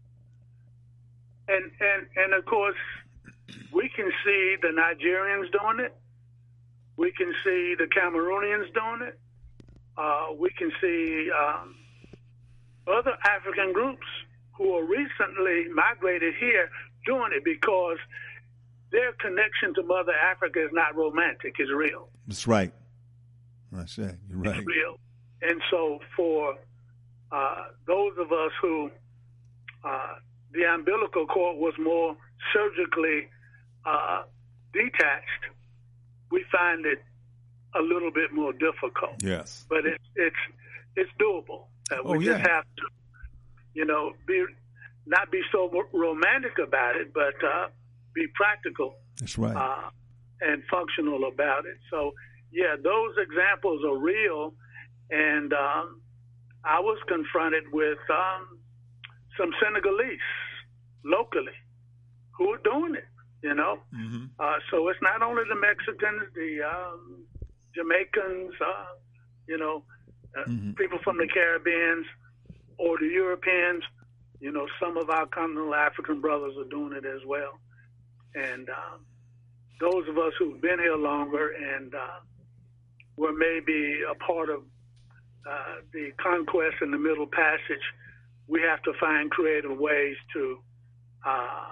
And, and, and of course, we can see the Nigerians doing it. We can see the Cameroonians doing it. Uh, we can see um, other African groups who are recently migrated here doing it because their connection to Mother Africa is not romantic, it's real. That's right. That's right. You're right. It's real. And so for uh, those of us who uh, the umbilical cord was more surgically uh, detached we find it a little bit more difficult. Yes. But it's it's it's doable. Uh, we Oh, yeah. just have to, you know, be not be so romantic about it, but uh, be practical. That's right. Uh, and functional about it. So, yeah, those examples are real. And um, I was confronted with um, some Senegalese locally who are doing it, you know. Mm-hmm. Uh, so it's not only the Mexicans, the um, Jamaicans, uh, you know, uh, Mm-hmm. people from the Caribbean or the Europeans. You know, some of our continental African brothers are doing it as well. And um, those of us who've been here longer and uh, were maybe a part of uh, the conquest and the Middle Passage, we have to find creative ways to uh,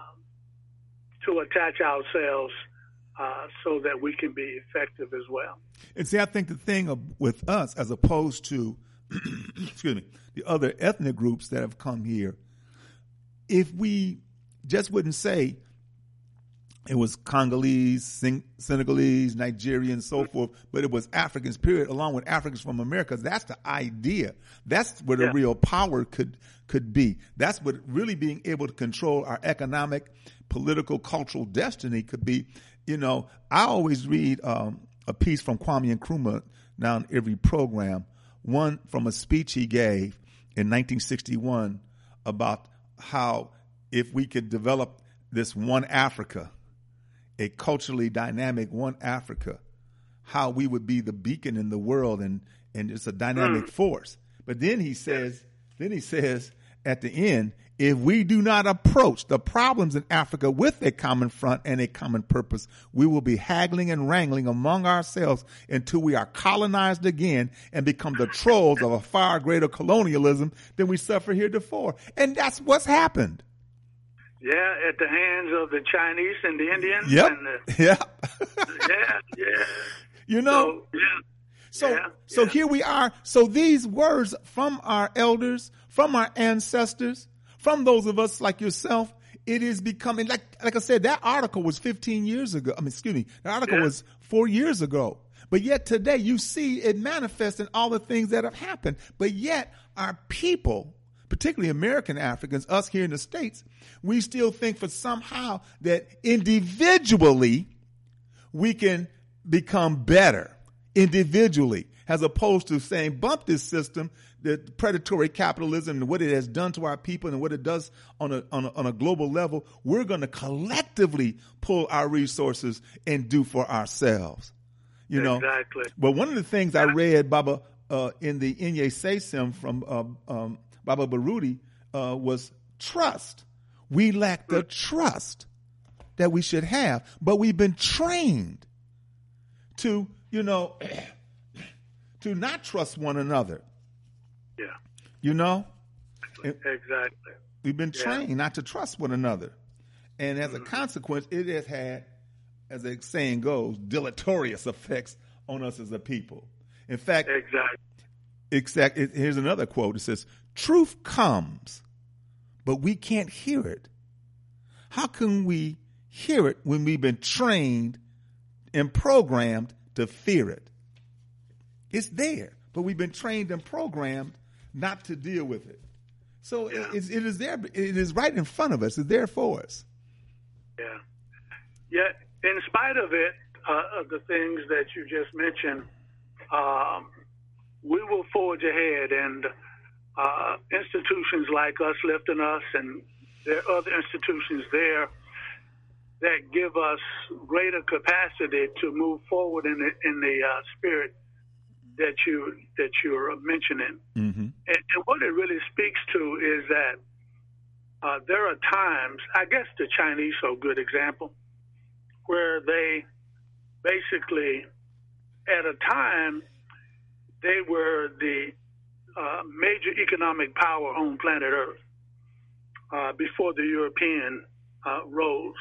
to attach ourselves uh, so that we can be effective as well. And see, I think the thing of, with us, as opposed to, excuse me, the other ethnic groups that have come here, if we just wouldn't say it was Congolese, Sen- Senegalese, Nigerian, so forth, but it was Africans, period, along with Africans from America. That's the idea. That's where the Yeah. real power could could be. That's what really being able to control our economic, political, cultural destiny could be. You know, I always read um, a piece from Kwame Nkrumah now in every program, one from a speech he gave in nineteen sixty-one about how if we could develop this one Africa, a culturally dynamic one Africa, how we would be the beacon in the world, and, and it's a dynamic Mm. force. But then he says, then he says at the end, if we do not approach the problems in Africa with a common front and a common purpose, we will be haggling and wrangling among ourselves until we are colonized again and become the trolls of a far greater colonialism than we suffer heretofore. And that's what's happened. Yeah, at the hands of the Chinese and the Indians. Yep. And the, Yeah. yeah, yeah. You know, So, yeah. So, Yeah, so yeah. here we are. So these words from our elders, from our ancestors, from those of us like yourself, it is becoming like, like I said, that article was fifteen years ago. I mean, excuse me, the article Yeah. was four years ago. But yet today you see it manifest in all the things that have happened. But yet our people, particularly American Africans, us here in the States, we still think for somehow that individually we can become better individually, as opposed to saying bump this system, the predatory capitalism and what it has done to our people and what it does on a on a, on a global level. We're going to collectively pull our resources and do for ourselves. You know, Exactly. but one of the things I read, Baba, uh, in the Inye Sesim from uh, um, Baba Baruti uh, was trust. We lack the trust that we should have, but we've been trained to, you know, to not trust one another. Yeah, You know, exactly. we've been Yeah. trained not to trust one another, and as a consequence, it has had, as the saying goes, deleterious effects on us as a people. In fact, Exactly. exact. it- Here's another quote. It says, "Truth comes, but we can't hear it. How can we hear it when we've been trained and programmed to fear it? It's there, but we've been trained and programmed not to deal with it. So Yeah. it, it is there. It is right in front of us. It's there for us." Yeah. Yeah. In spite of it, uh, of the things that you just mentioned, um, we will forge ahead, and uh, institutions like Us Lifting Us, and there are other institutions there that give us greater capacity to move forward in the in the uh, spirit that you that you're mentioning. Mm-hmm. And, and what it really speaks to is that uh, there are times, I guess the Chinese are a good example, where they basically, at a time, they were the uh, major economic power on planet Earth uh, before the European uh, rose.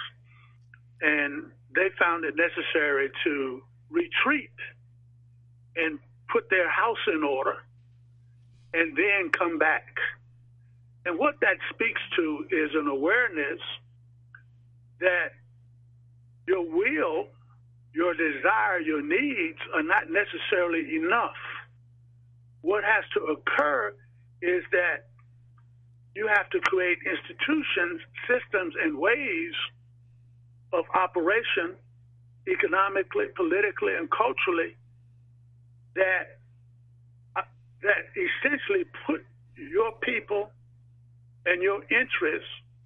And they found it necessary to retreat and put their house in order and then come back. And what that speaks to is an awareness that your will your desire, your needs are not necessarily enough. What has to occur is that you have to create institutions, systems, and ways of operation economically, politically, and culturally that uh, that essentially put your people and your interests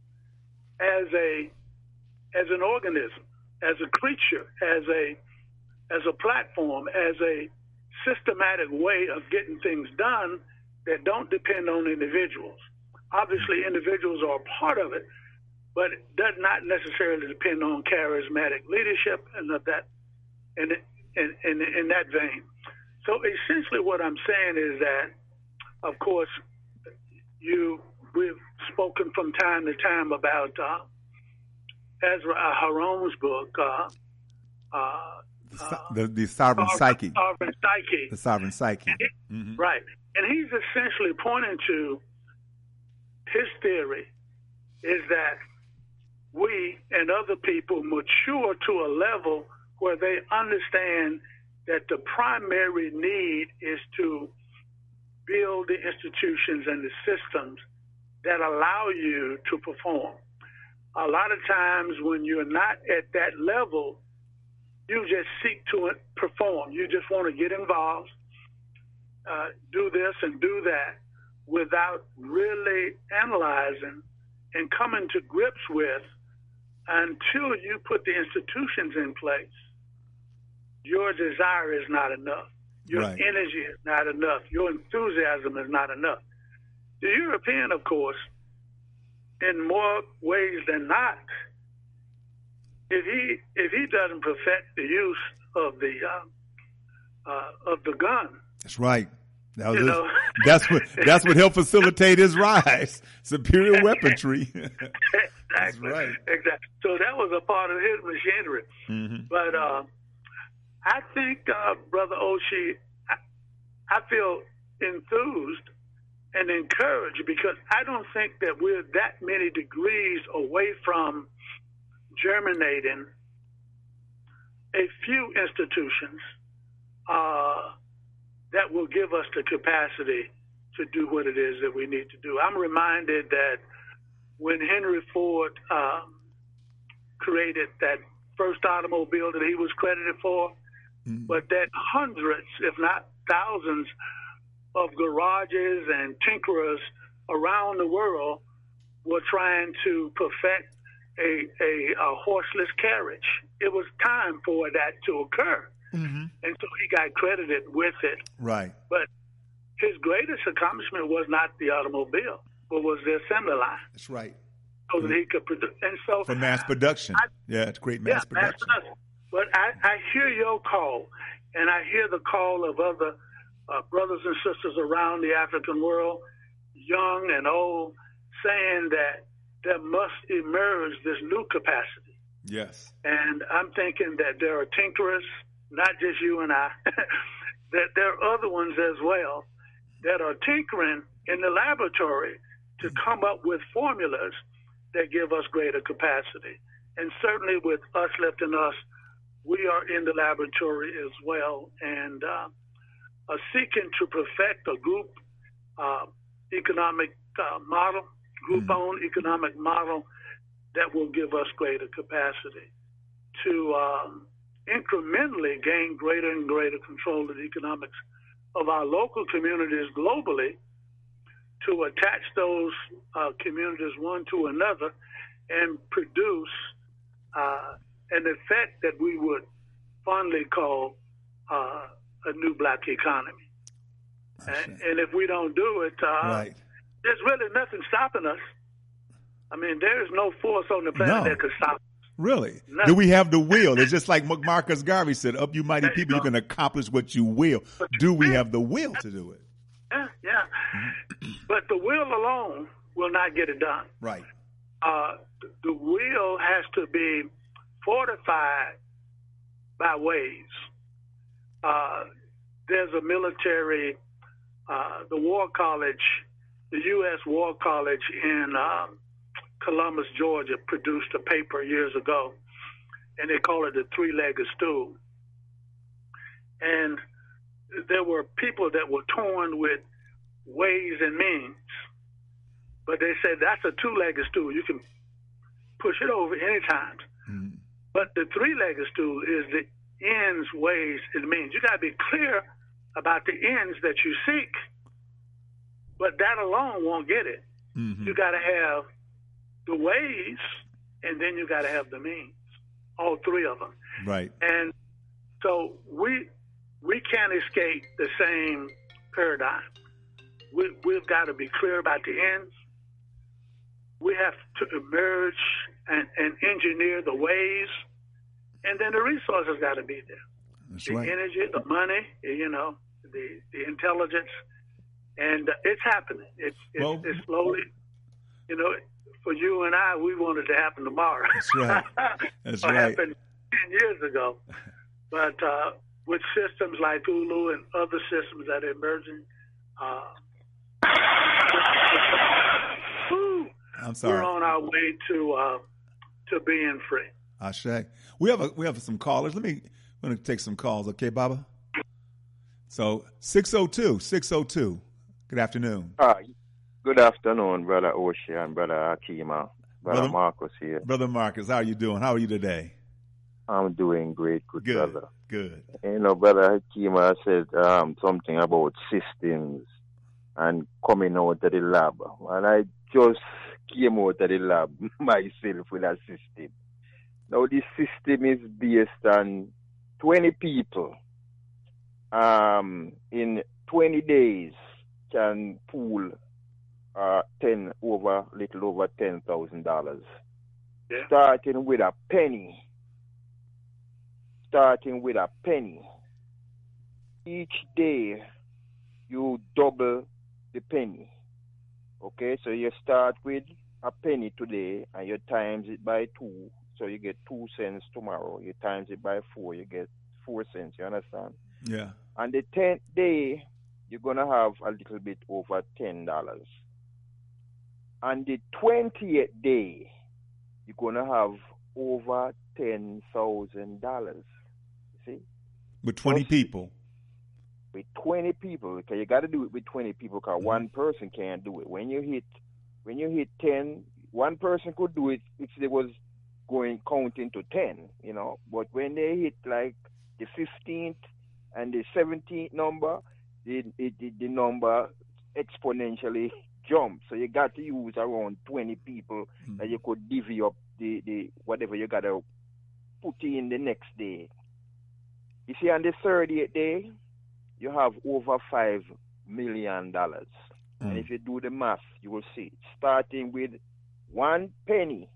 as a as an organism, as a creature, as a as a platform, as a systematic way of getting things done that don't depend on individuals. Obviously, individuals are a part of it, but it does not necessarily depend on charismatic leadership and of that in, in, in, in that vein. So essentially what I'm saying is that, of course, you we've spoken from time to time about uh, Ezra Harum's book, uh, uh, the, the, the Sovereign Psyche. Sovereign Psyche. The Sovereign Psyche. He, mm-hmm. Right. And he's essentially pointing to his theory is that we and other people mature to a level where they understand that the primary need is to build the institutions and the systems that allow you to perform. A lot of times when you're not at that level, you just seek to perform. You just want to get involved, uh, do this and do that without really analyzing and coming to grips with, until you put the institutions in place, your desire is not enough. Your right. energy is not enough. Your enthusiasm is not enough. The European, of course, in more ways than not, if he if he doesn't perfect the use of the uh, uh, of the gun, that's right. That was you his, know? that's what that's what helped facilitate his rise. Superior weaponry. Exactly. That's right. Exactly. So that was a part of his machinery. Mm-hmm. But uh, I think, uh, Brother Oshie, I, I feel enthused and encouraged because I don't think that we're that many degrees away from germinating a few institutions uh, that will give us the capacity to do what it is that we need to do. I'm reminded that when Henry Ford um, created that first automobile that he was credited for, mm-hmm. but that hundreds, if not thousands, of garages and tinkerers around the world were trying to perfect a, a, a horseless carriage. It was time for that to occur. Mm-hmm. And so he got credited with it. Right. But his greatest accomplishment was not the automobile, but was the assembly line. That's right. So that he could produce. And so for mass production. I, yeah, it's great mass yeah, production. Mass production. But I, I hear your call, and I hear the call of other uh, brothers and sisters around the African world, young and old, saying that there must emerge this new capacity. Yes. And I'm thinking that there are tinkerers, not just you and I, that there are other ones as well that are tinkering in the laboratory to come up with formulas that give us greater capacity. And certainly with us lifting us, we are in the laboratory as well and uh, are seeking to perfect a group uh, economic uh, model, group-owned mm-hmm. economic model that will give us greater capacity to um, incrementally gain greater and greater control of the economics of our local communities globally, to attach those uh, communities one to another and produce uh, an effect that we would fondly call uh, a new black economy. And, and if we don't do it, uh, right. there's really nothing stopping us. I mean, there is no force on the planet no. that could stop us. Really? Nothing. Do we have the will? It's just like Marcus Garvey said, up you mighty people, you, you can accomplish what you will. But do we have the will to do it? Yeah, yeah. But the will alone will not get it done. Right. Uh, the will has to be fortified by ways. Uh, there's a military, uh, the War College, the U S War College in uh, Columbus, Georgia, produced a paper years ago and they call it the three-legged stool. And there were people that were torn with ways and means, but they said that's a two-legged stool. You can push it over anytime. Mm. But the three-legged stool is the ends, ways, and means. You got to be clear about the ends that you seek, but that alone won't get it. Mm-hmm. You got to have the ways, and then you got to have the means, all three of them. Right. And so we we can't escape the same paradigm. We, we've got to be clear about the ends. We have to emerge and, and engineer the ways, and then the resources got to be there. That's the right. energy, the money, you know, the, the intelligence, and uh, it's happening. It's, it's, well, it's slowly, you know, for you and I, we wanted to happen tomorrow. That's right. That's it right. happened ten years ago. But uh, with systems like Ulu and other systems that are emerging, uh, I'm sorry. we're on our way to uh, to being free. Ashe. We have a, we have some callers. Let me I'm going to take some calls, okay, Baba? So six oh two, six oh two. Good afternoon. Hi. Good afternoon, Brother Oshie and Brother Akima. Brother, Brother Marcus here. Brother Marcus, how are you doing? How are you today? I'm doing great, good, good brother. Good. You know, Brother Akima said um, something about systems and coming out of the lab. And I just came out of the lab myself with a system. Now, this system is based on twenty people um, in twenty days can pool uh, ten over, little over ten thousand dollars. Yeah. Starting with a penny. Starting with a penny. Each day, you double the penny. Okay, so you start with a penny today, and you times it by two, so you get two cents tomorrow. You times it by four, you get four cents. You understand? Yeah. On the tenth day, you're gonna have a little bit over ten dollars. On the twentieth day, you're gonna have over ten thousand dollars. See? With twenty Plus, people. With twenty people, because you got to do it with twenty people, because mm-hmm. one person can't do it. When you hit, when you hit ten, one person could do it if they was going counting to ten, you know. But when they hit like the fifteenth and the seventeenth number, the the, the number exponentially jumps. So you got to use around twenty people mm-hmm. that you could divvy up the, the whatever you got to put in the next day. You see, on the thirtieth day, you have over five million dollars. Mm. And if you do the math, you will see, starting with one penny,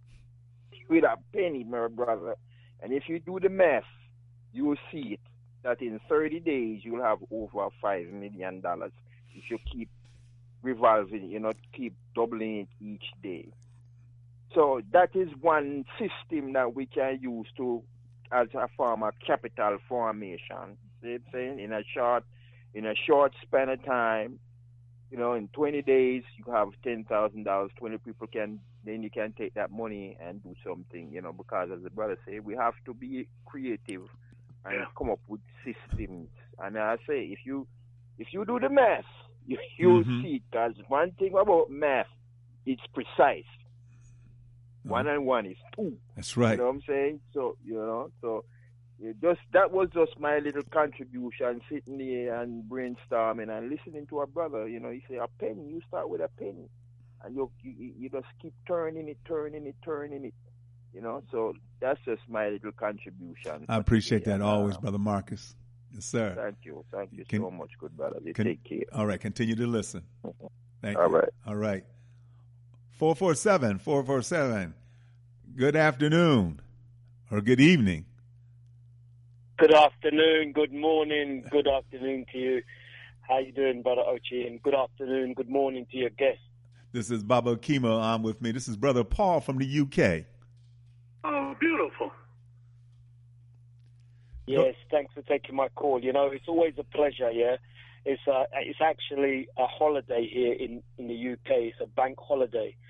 with a penny, my brother. And if you do the math, you will see it, that in thirty days, you'll have over five million dollars if you keep revolving, you know, keep doubling it each day. So that is one system that we can use to, as a form of capital formation. See what I'm saying? In a short, in a short span of time, you know, in twenty days, you have ten thousand dollars. twenty people can, then you can take that money and do something, you know, because as the brother said, we have to be creative and yeah. come up with systems. And I say, if you, if you do the math, you, you'll mm-hmm. see, because one thing about math, it's precise. Oh. One and one is two. That's right. You know what I'm saying? So, you know, so it just that was just my little contribution, sitting there and brainstorming and listening to a brother. You know, he say a penny. You start with a penny, and you you, you just keep turning it, turning it, turning it. You know, so that's just my little contribution. I appreciate that always, Brother Marcus. Yes, sir. Thank you. Thank you can, so much, good brother. You can, take care. All right, continue to listen. Thank all you. Right. All right. four four seven, four four seven. Good afternoon or good evening. Good afternoon, good morning, good afternoon to you. How you doing, Brother Ochi? And good afternoon, good morning to your guests. This is Baba Kimo. I'm with me. This is Brother Paul from the U K. Oh, beautiful. Yes, thanks for taking my call. You know, it's always a pleasure, yeah. It's uh, it's actually a holiday here in, in the U K. It's a bank holiday.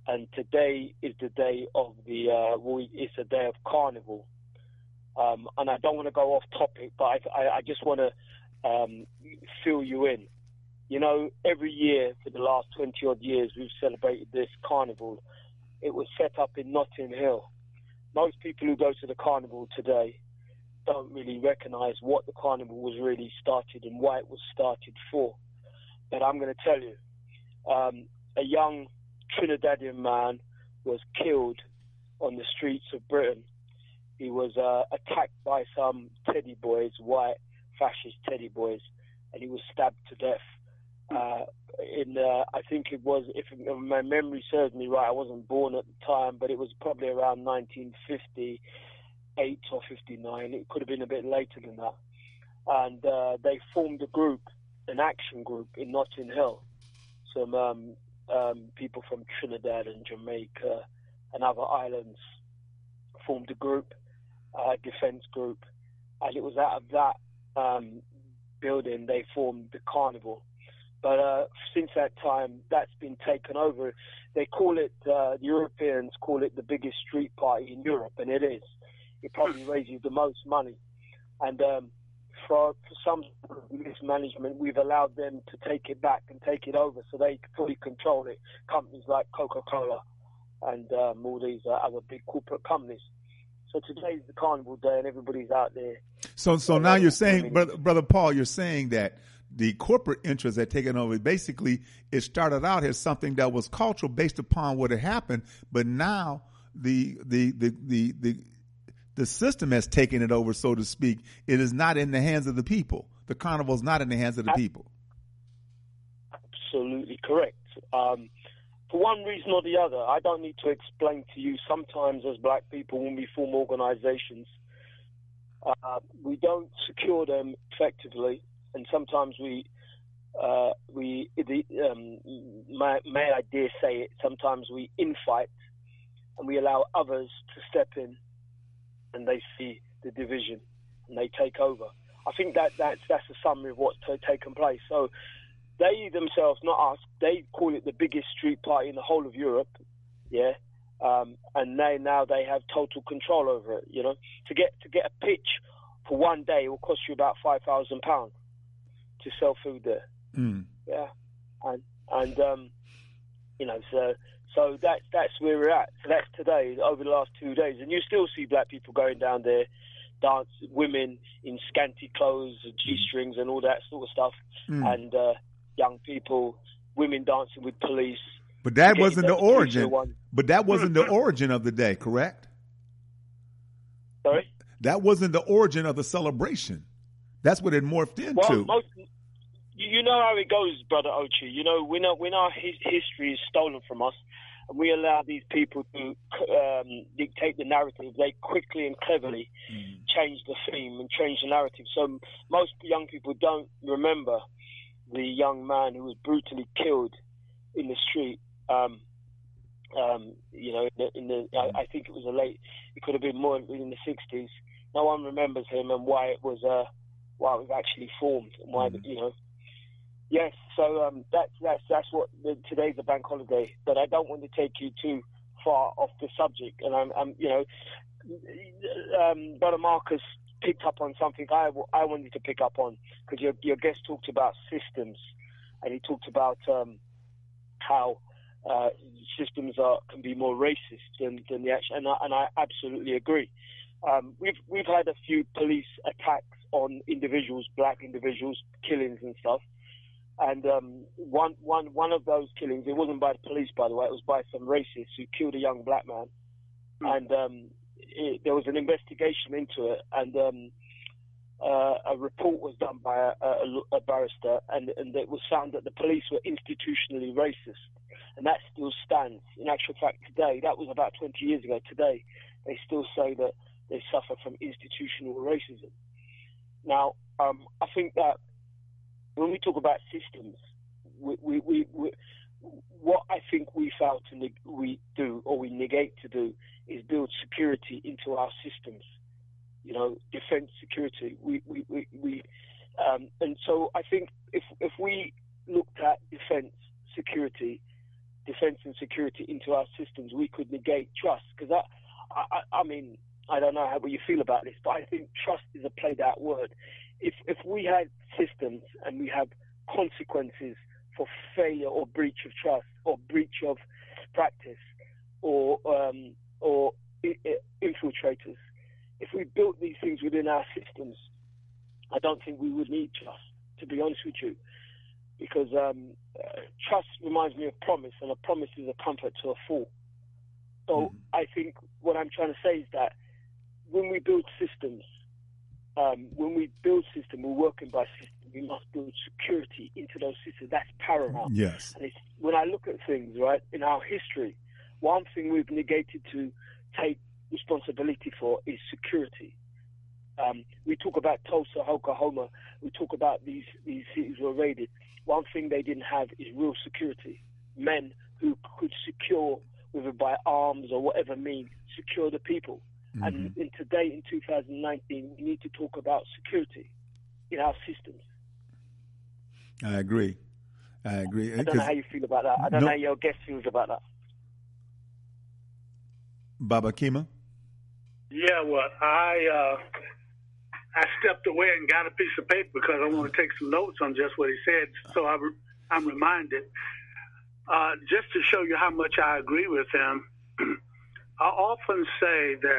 and today is the day of the, uh, well, it's a day of carnival. Um, and I don't want to go off topic, but I, I, I just want to um, fill you in. You know, every year for the last twenty odd years, we've celebrated this carnival. It was set up in Notting Hill. Most people who go to the carnival today don't really recognize what the carnival was really started and why it was started for. But I'm going to tell you, um, a young Trinidadian man was killed on the streets of Britain. He was uh, attacked by some teddy boys, white fascist teddy boys, and he was stabbed to death. Uh, in uh, I think it was, if my memory serves me right, I wasn't born at the time, but it was probably around nineteen fifty-eight or fifty-nine. It could have been a bit later than that. And uh, they formed a group, an action group in Notting Hill. Some um, um, people from Trinidad and Jamaica and other islands formed a group, a uh, defense group, and it was out of that um, building they formed the carnival. But uh, since that time, that's been taken over. They call it, uh, the Europeans call it the biggest street party in Europe, and it is. It probably raises the most money. And um, for, for some mismanagement, we've allowed them to take it back and take it over so they fully control it. Companies like Coca-Cola and um, all these uh, other big corporate companies. So today's the carnival day, and everybody's out there. So, so now you're saying, brother, brother Paul, you're saying that the corporate interests had taken over. Basically, it started out as something that was cultural based upon what had happened, but now the the the the the, the system has taken it over, so to speak. It is not in the hands of the people. The carnival is not in the hands of the people. Absolutely correct. Um, for one reason or the other, I don't need to explain to you. Sometimes, as black people, when we form organizations, uh, we don't secure them effectively. And sometimes we, uh, we, the, um, may, may I dare say it, sometimes we infight and we allow others to step in and they see the division and they take over. I think that that's, that's a summary of what's t- taken place. So they themselves, not us, they call it the biggest street party in the whole of Europe, yeah? Um, and they, now they have total control over it, you know? To get, to get a pitch for one day, it will cost you about five thousand pounds. To sell food there, mm. yeah, and and um, you know, so so that's that's where we're at. So that's today, over the last two days, and you still see black people going down there, dance, women in scanty clothes, g-strings, and all that sort of stuff, mm. and uh, young people, women dancing with police. But that wasn't the origin. But that wasn't the origin of the day, correct? Sorry, that wasn't the origin of the celebration. That's what it morphed into. Well, most, you know how it goes, Brother Ochi. You know, when our, when our his, history is stolen from us, and we allow these people to um, dictate the narrative, they quickly and cleverly mm. change the theme and change the narrative. So most young people don't remember the young man who was brutally killed in the street. Um, um, you know, in the, in the I, I think it was a late. It could have been more in the sixties. No one remembers him and why it was. Uh, why it was actually formed and why, mm-hmm. you know. Yes, so um, that's, that's, that's what, the, today's a bank holiday, but I don't want to take you too far off the subject. And I'm, I'm you know, um, Brother Marcus picked up on something I, I wanted to pick up on, because your, your guest talked about systems, and he talked about um, how uh, systems are, can be more racist than, than the action, and I, and I absolutely agree. Um, we've we've had a few police attacks on individuals, black individuals, killings and stuff. And um, one one one of those killings, it wasn't by the police, by the way, it was by some racists who killed a young black man. Mm. And um, it, there was an investigation into it, and um, uh, a report was done by a, a, a barrister, and, and it was found that the police were institutionally racist. And that still stands. In actual fact, today, that was about twenty years ago, today, they still say that they suffer from institutional racism. Now, um, I think that when we talk about systems, we, we, we, we, what I think we fail to neg- we do or we negate to do is build security into our systems. You know, defense security. We, we, we, we um, and so I think if if we looked at defense security defense and security into our systems, we could negate trust. Because I, I, I mean, I don't know how you feel about this, but I think trust is a played out word. If if we had systems and we have consequences for failure or breach of trust or breach of practice or um, or I- I- infiltrators, if we built these things within our systems, I don't think we would need trust, to be honest with you. Because um, uh, trust reminds me of promise, and a promise is a comfort to a fool. So mm-hmm. I think what I'm trying to say is that when we build systems, um, when we build systems, we're working by system, we must build security into those systems. That's paramount. Yes. And it's, when I look at things, right, in our history, one thing we've negated to take responsibility for is security. Um, we talk about Tulsa, Oklahoma. We talk about these, these cities were raided. One thing they didn't have is real security. Men who could secure, whether by arms or whatever means, secure the people. Mm-hmm. And in today, in two thousand nineteen, we need to talk about security in our systems. I agree. I agree. I don't know how you feel about that. I don't no, know how your guest feels about that. Baba Kima? Yeah, well, I uh, I stepped away and got a piece of paper because I want to take some notes on just what he said. So I re- I'm reminded. Uh, just to show you how much I agree with him, I often say that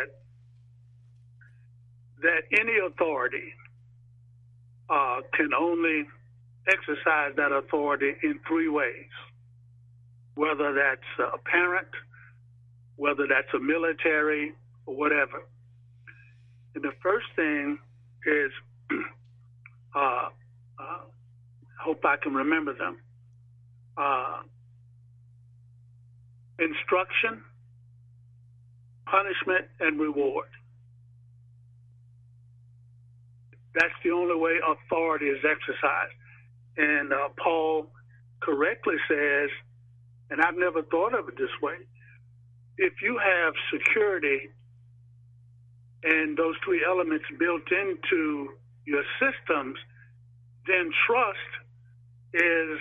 that any authority uh, can only exercise that authority in three ways, whether that's a parent, whether that's a military, or whatever. And the first thing is, uh, uh, hope I can remember them, uh, instruction, punishment, and reward. That's the only way authority is exercised. And uh, Paul correctly says, and I've never thought of it this way, if you have security and those three elements built into your systems, then trust is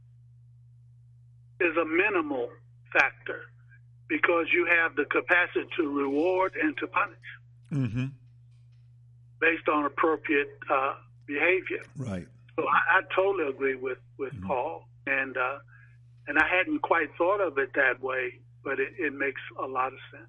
is a minimal factor because you have the capacity to reward and to punish mm-hmm. based on appropriate uh, behavior. Right. So I, I totally agree with, with mm-hmm. Paul, and uh, and I hadn't quite thought of it that way, but it, it makes a lot of sense.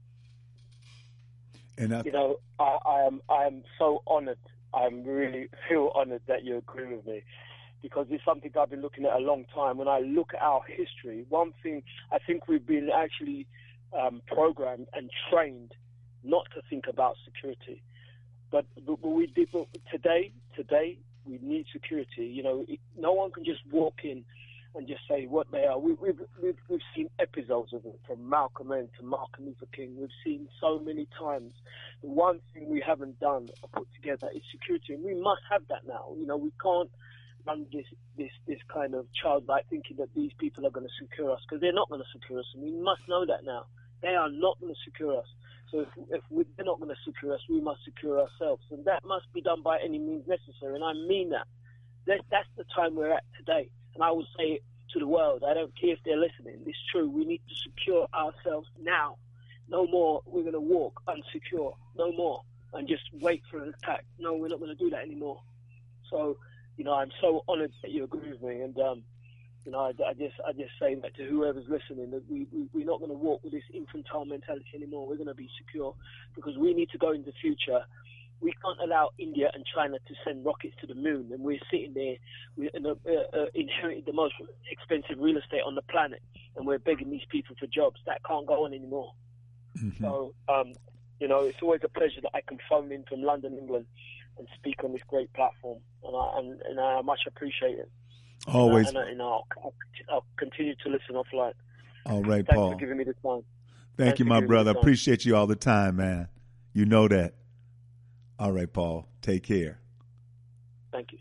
And I, you know, I, I am I am so honoured. I'm really feel honoured that you agree with me, because it's something I've been looking at a long time. When I look at our history, one thing I think we've been actually um, programmed and trained not to think about security, but, but we did today. Today we need security. You know, it, no one can just walk in and just say what they are. We, we've, we've we've seen episodes of it, from Malcolm X to Martin Luther King. We've seen so many times. The one thing we haven't done or put together is security, and we must have that now. You know, we can't run this this this kind of childlike thinking that these people are going to secure us, because they're not going to secure us, and we must know that now. They are not going to secure us. So if, if we, they're not going to secure us, we must secure ourselves, and that must be done by any means necessary. And I mean that. That that's the time we're at today. And I will say it to the world. I don't care if they're listening. It's true. We need to secure ourselves now. No more we're going to walk unsecure. No more. And just wait for an attack. No, we're not going to do that anymore. So, you know, I'm so honored that you agree with me. And, um, you know, I, I just I just say that to whoever's listening, that we, we, we're not going to walk with this infantile mentality anymore. We're going to be secure, because we need to go in the future. We can't allow India and China to send rockets to the moon, and we're sitting there, we uh, uh, inherited the most expensive real estate on the planet, and we're begging these people for jobs. That can't go on anymore. Mm-hmm. So, um, you know, it's always a pleasure that I can phone in from London, England, and speak on this great platform, and I, and, and I much appreciate it. Always. And, I, and I'll, I'll, I'll continue to listen offline. All right, Thanks Paul. Thanks for giving me the time. Thank Thanks you, my brother. the Appreciate you all the time, man. You know that. All right, Paul. Take care. Thank you.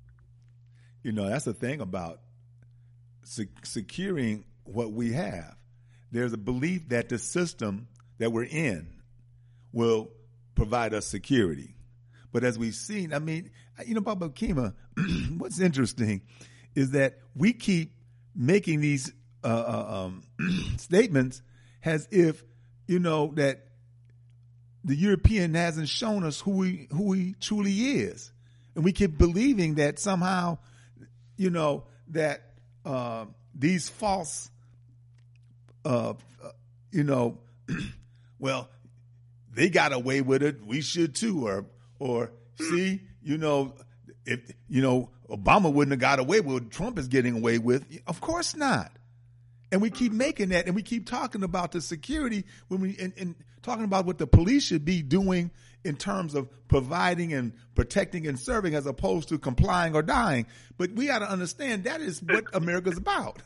You know, that's the thing about sec- securing what we have. There's a belief that the system that we're in will provide us security. But as we've seen, I mean, you know, Baba Kima, what's interesting is that we keep making these uh, um, statements as if, you know, that the European hasn't shown us who he, who he truly is. And we keep believing that somehow, you know, that uh, these false, uh, you know, well, they got away with it, we should too. Or, or see, you know, if, you know, Obama wouldn't have got away with what Trump is getting away with. Of course not. And we keep making that, and we keep talking about the security when we and, and talking about what the police should be doing in terms of providing and protecting and serving, as opposed to complying or dying. But we got to understand that is what America's about.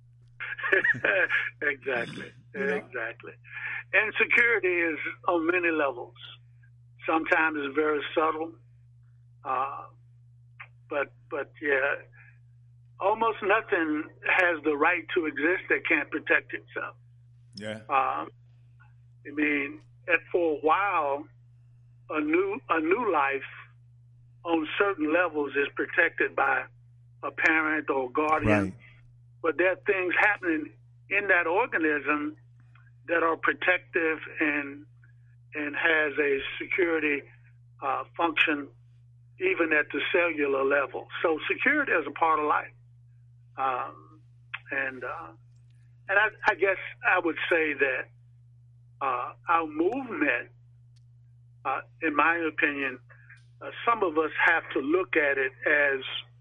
Exactly, You know? exactly. And security is on many levels. Sometimes it's very subtle, uh, but but yeah. Almost nothing has the right to exist that can't protect itself. Yeah. Um, I mean, and for a while, a new a new life on certain levels is protected by a parent or guardian. Right. But there are things happening in that organism that are protective and and has a security uh, function even at the cellular level. So security is a part of life. Um, and uh, and I, I guess I would say that uh, our movement, uh, in my opinion, uh, some of us have to look at it as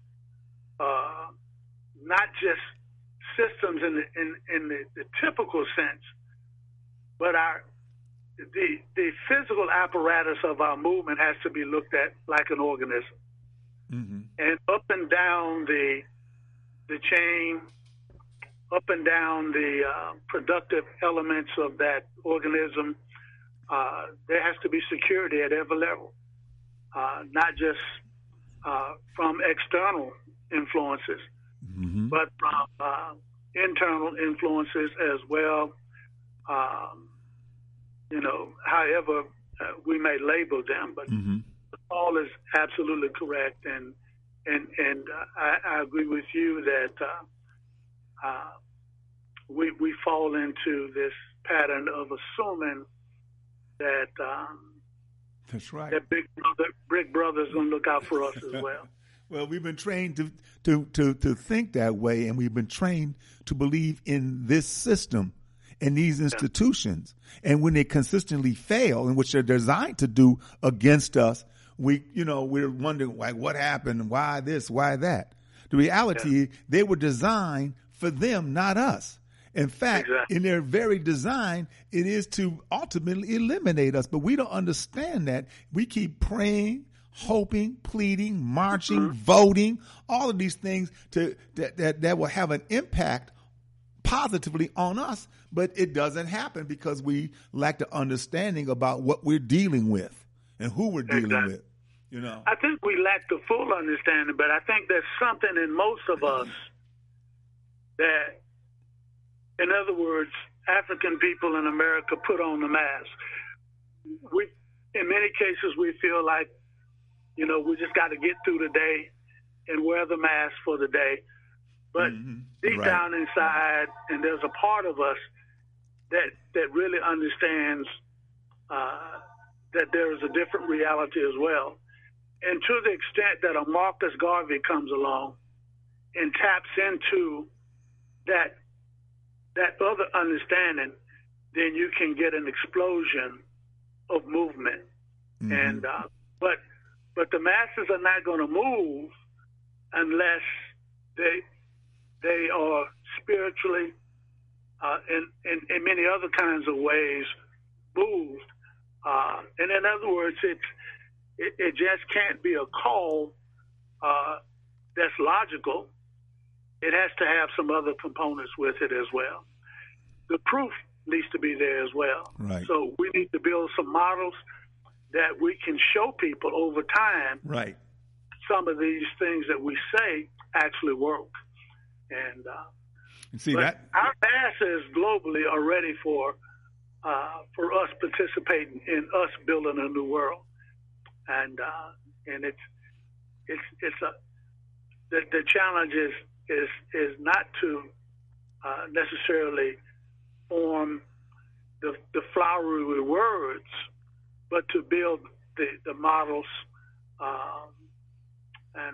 uh, not just systems in the, in, in the, the typical sense, but our the the physical apparatus of our movement has to be looked at like an organism. Mm-hmm. And up and down the the chain, up and down the uh, productive elements of that organism, uh, there has to be security at every level, uh, not just uh, from external influences, mm-hmm. but from uh, internal influences as well. Um, you know, however uh, we may label them, but mm-hmm. all is absolutely correct. And And and uh, I, I agree with you that uh, uh, we we fall into this pattern of assuming that um, that's right. That big brother, big brother's gonna look out for us as well. Well, we've been trained to, to to to think that way, and we've been trained to believe in this system and these institutions. Yeah. And when they consistently fail, and which they're designed to do against us, we, you know, we're wondering, like, what happened? Why this? Why that? The reality, yeah. they were designed for them, not us. In fact, exactly. in their very design, it is to ultimately eliminate us. But we don't understand that. We keep praying, hoping, pleading, marching, mm-hmm. voting, all of these things to that, that, that will have an impact positively on us. But it doesn't happen because we lack the understanding about what we're dealing with and who we're dealing exactly. with. You know, I think we lack the full understanding, but I think there's something in most of us that, in other words, African people in America put on the mask. We, in many cases, we feel like, you know, we just got to get through the day and wear the mask for the day. But mm-hmm. deep right. down inside, and there's a part of us that that really understands uh, that there is a different reality as well. And to the extent that a Marcus Garvey comes along and taps into that that other understanding, then you can get an explosion of movement. Mm-hmm. And uh, but but the masses are not going to move unless they they are spiritually uh, and in, in many other kinds of ways moved. Uh, and in other words, it's it, it just can't be a call uh, that's logical. It has to have some other components with it as well. The proof needs to be there as well. Right. So we need to build some models that we can show people over time. Right. Some of these things that we say actually work. And uh, you see that our masses globally are ready for uh, for us participating in us building a new world. And uh, and it's it's it's a the, the challenge is is is not to uh, necessarily form the, the flowery words, but to build the, the models, um, and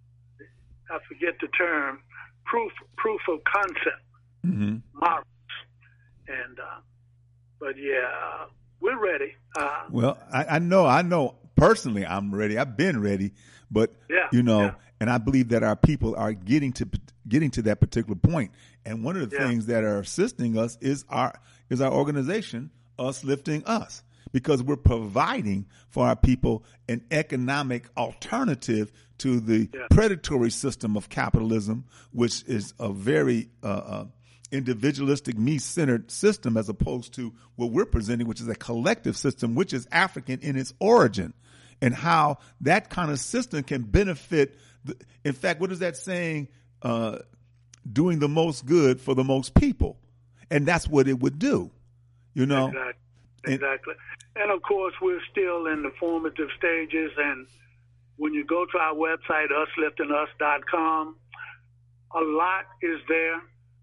I forget the term, proof proof of concept mm-hmm. models. And uh, but yeah, uh, we're ready. Uh, well, I, I know, I know personally, I'm ready. I've been ready, but yeah, you know, yeah. and I believe that our people are getting to getting to that particular point. And one of the yeah. things that are assisting us is our is our organization, Us Lifting Us, because we're providing for our people an economic alternative to the yeah. predatory system of capitalism, which is a very uh, uh, individualistic, me-centered system, as opposed to what we're presenting, which is a collective system, which is African in its origin, and how that kind of system can benefit. The, in fact, what is that saying? Uh, doing the most good for the most people. And that's what it would do, you know? Exactly. Exactly. And, of course, we're still in the formative stages. And when you go to our website, us lifting us dot com, a lot is there.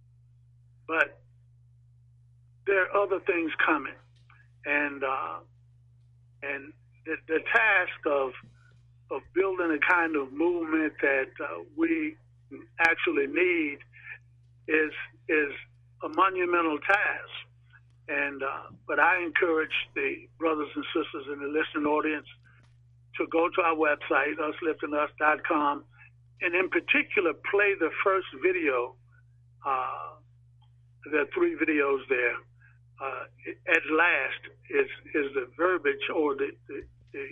But there are other things coming. And uh, and the, the task of of building a kind of movement that uh, we actually need is is a monumental task. And uh, but I encourage the brothers and sisters in the listening audience to go to our website, us lifting us dot com, and in particular play the first video. Uh, there are three videos there. Uh, at last is is the verbiage or the the, the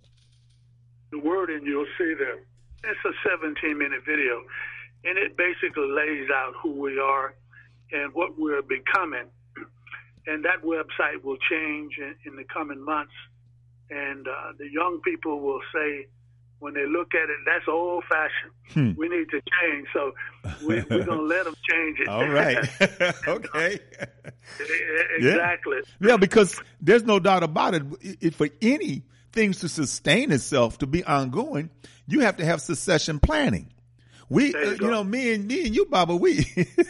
the wording you'll see there. It's a seventeen minute video, and it basically lays out who we are and what we're becoming. And that website will change in, in the coming months. And uh, the young people will say, when they look at it, that's old fashioned. Hmm. We need to change. So we, we're going to let them change it. All right. Okay. Exactly. Yeah. yeah, because there's no doubt about it. If for any things to sustain itself, to be ongoing, you have to have succession planning. We, you, uh, you know, me and me and you, Baba, we,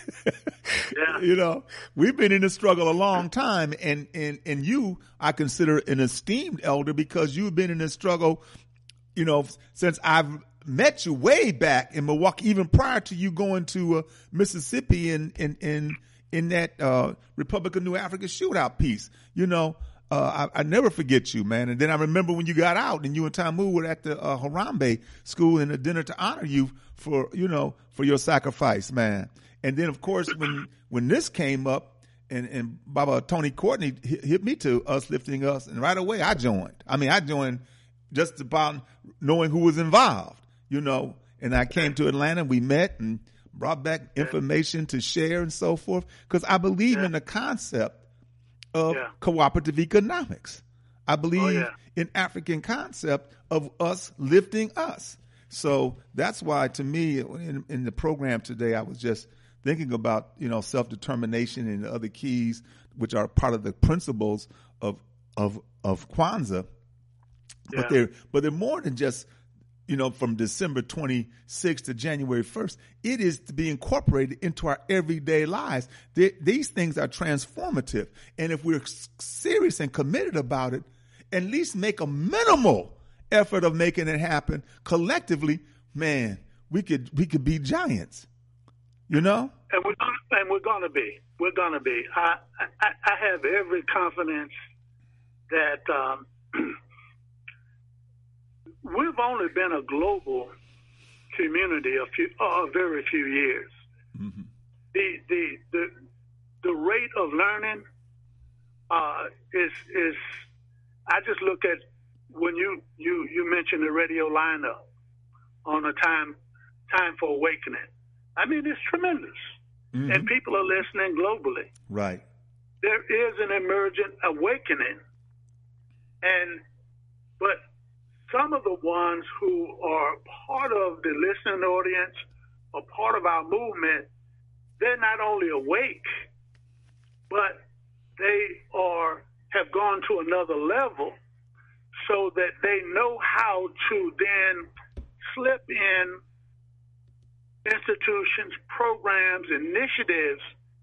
yeah. you know, we've been in the struggle a long time, and, and, and you, I consider an esteemed elder because you've been in this struggle, you know, since I've met you way back in Milwaukee, even prior to you going to uh, Mississippi in, in, in, in that, uh, Republic of New Africa shootout piece, you know. Uh, I, I never forget you, man. And then I remember when you got out and you and Tamu were at the uh, Harambe school in a dinner to honor you for, you know, for your sacrifice, man. And then, of course, when when this came up and, and Baba Tony Courtney hit, hit me to Us Lifting Us, and right away I joined. I mean, I joined just about knowing who was involved, you know. And I came to Atlanta, we met and brought back information to share and so forth, because I believe yeah. in the concept of yeah. cooperative economics. I believe oh, yeah. in African concept of us lifting us. So that's why, to me, in, in the program today, I was just thinking about, you know, self-determination and the other keys, which are part of the principles of of of Kwanzaa. Yeah. But they're but they're more than just, you know, from December twenty-sixth to January first. It is to be incorporated into our everyday lives. They, these things are transformative. And if we're serious and committed about it, at least make a minimal effort of making it happen collectively, man, we could we could be giants, you know? And we're, and we're going to be. We're going to be. I, I, I have every confidence that um, we've only been a global community a few, uh, a very few years. Mm-hmm. The, the the the rate of learning uh, is is. I just look at when you you you mentioned the radio lineup on a time time for awakening. I mean, it's tremendous, mm-hmm. and people are listening globally. Right. There is an emergent awakening, and but. Some of the ones who are part of the listening audience or part of our movement, they're not only awake, but they are have gone to another level so that they know how to then slip in institutions, programs, initiatives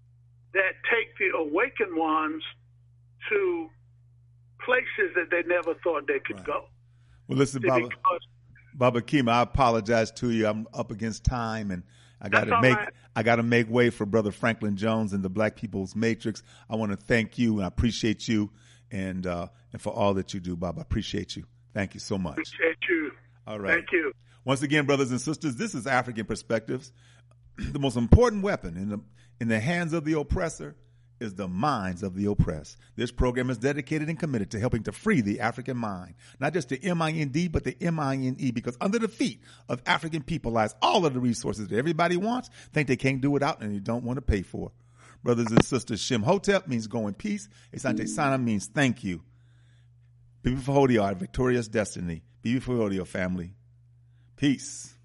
that take the awakened ones to places that they never thought they could Right. go. Well, listen, See, Baba, because Baba Kima, I apologize to you. I'm up against time, and I got That's to all make right. I got to make way for Brother Franklin Jones and the Black People's Matrix. I want to thank you, and I appreciate you, and uh, and for all that you do, Baba. I appreciate you. Thank you so much. appreciate you. All right. Thank you. Once again, brothers and sisters, this is African Perspectives. The most important weapon in the in the hands of the oppressor is the minds of the oppressed. This program is dedicated and committed to helping to free the African mind, not just the M I N D, but the M I N E, because under the feet of African people lies all of the resources that everybody wants, think they can't do without, and you don't want to pay for. Brothers and sisters, Shem Hotep means go in peace. Asante Sana means thank you. Bibi Fahodio, our victorious destiny. Bibi Fahodio, family. Peace.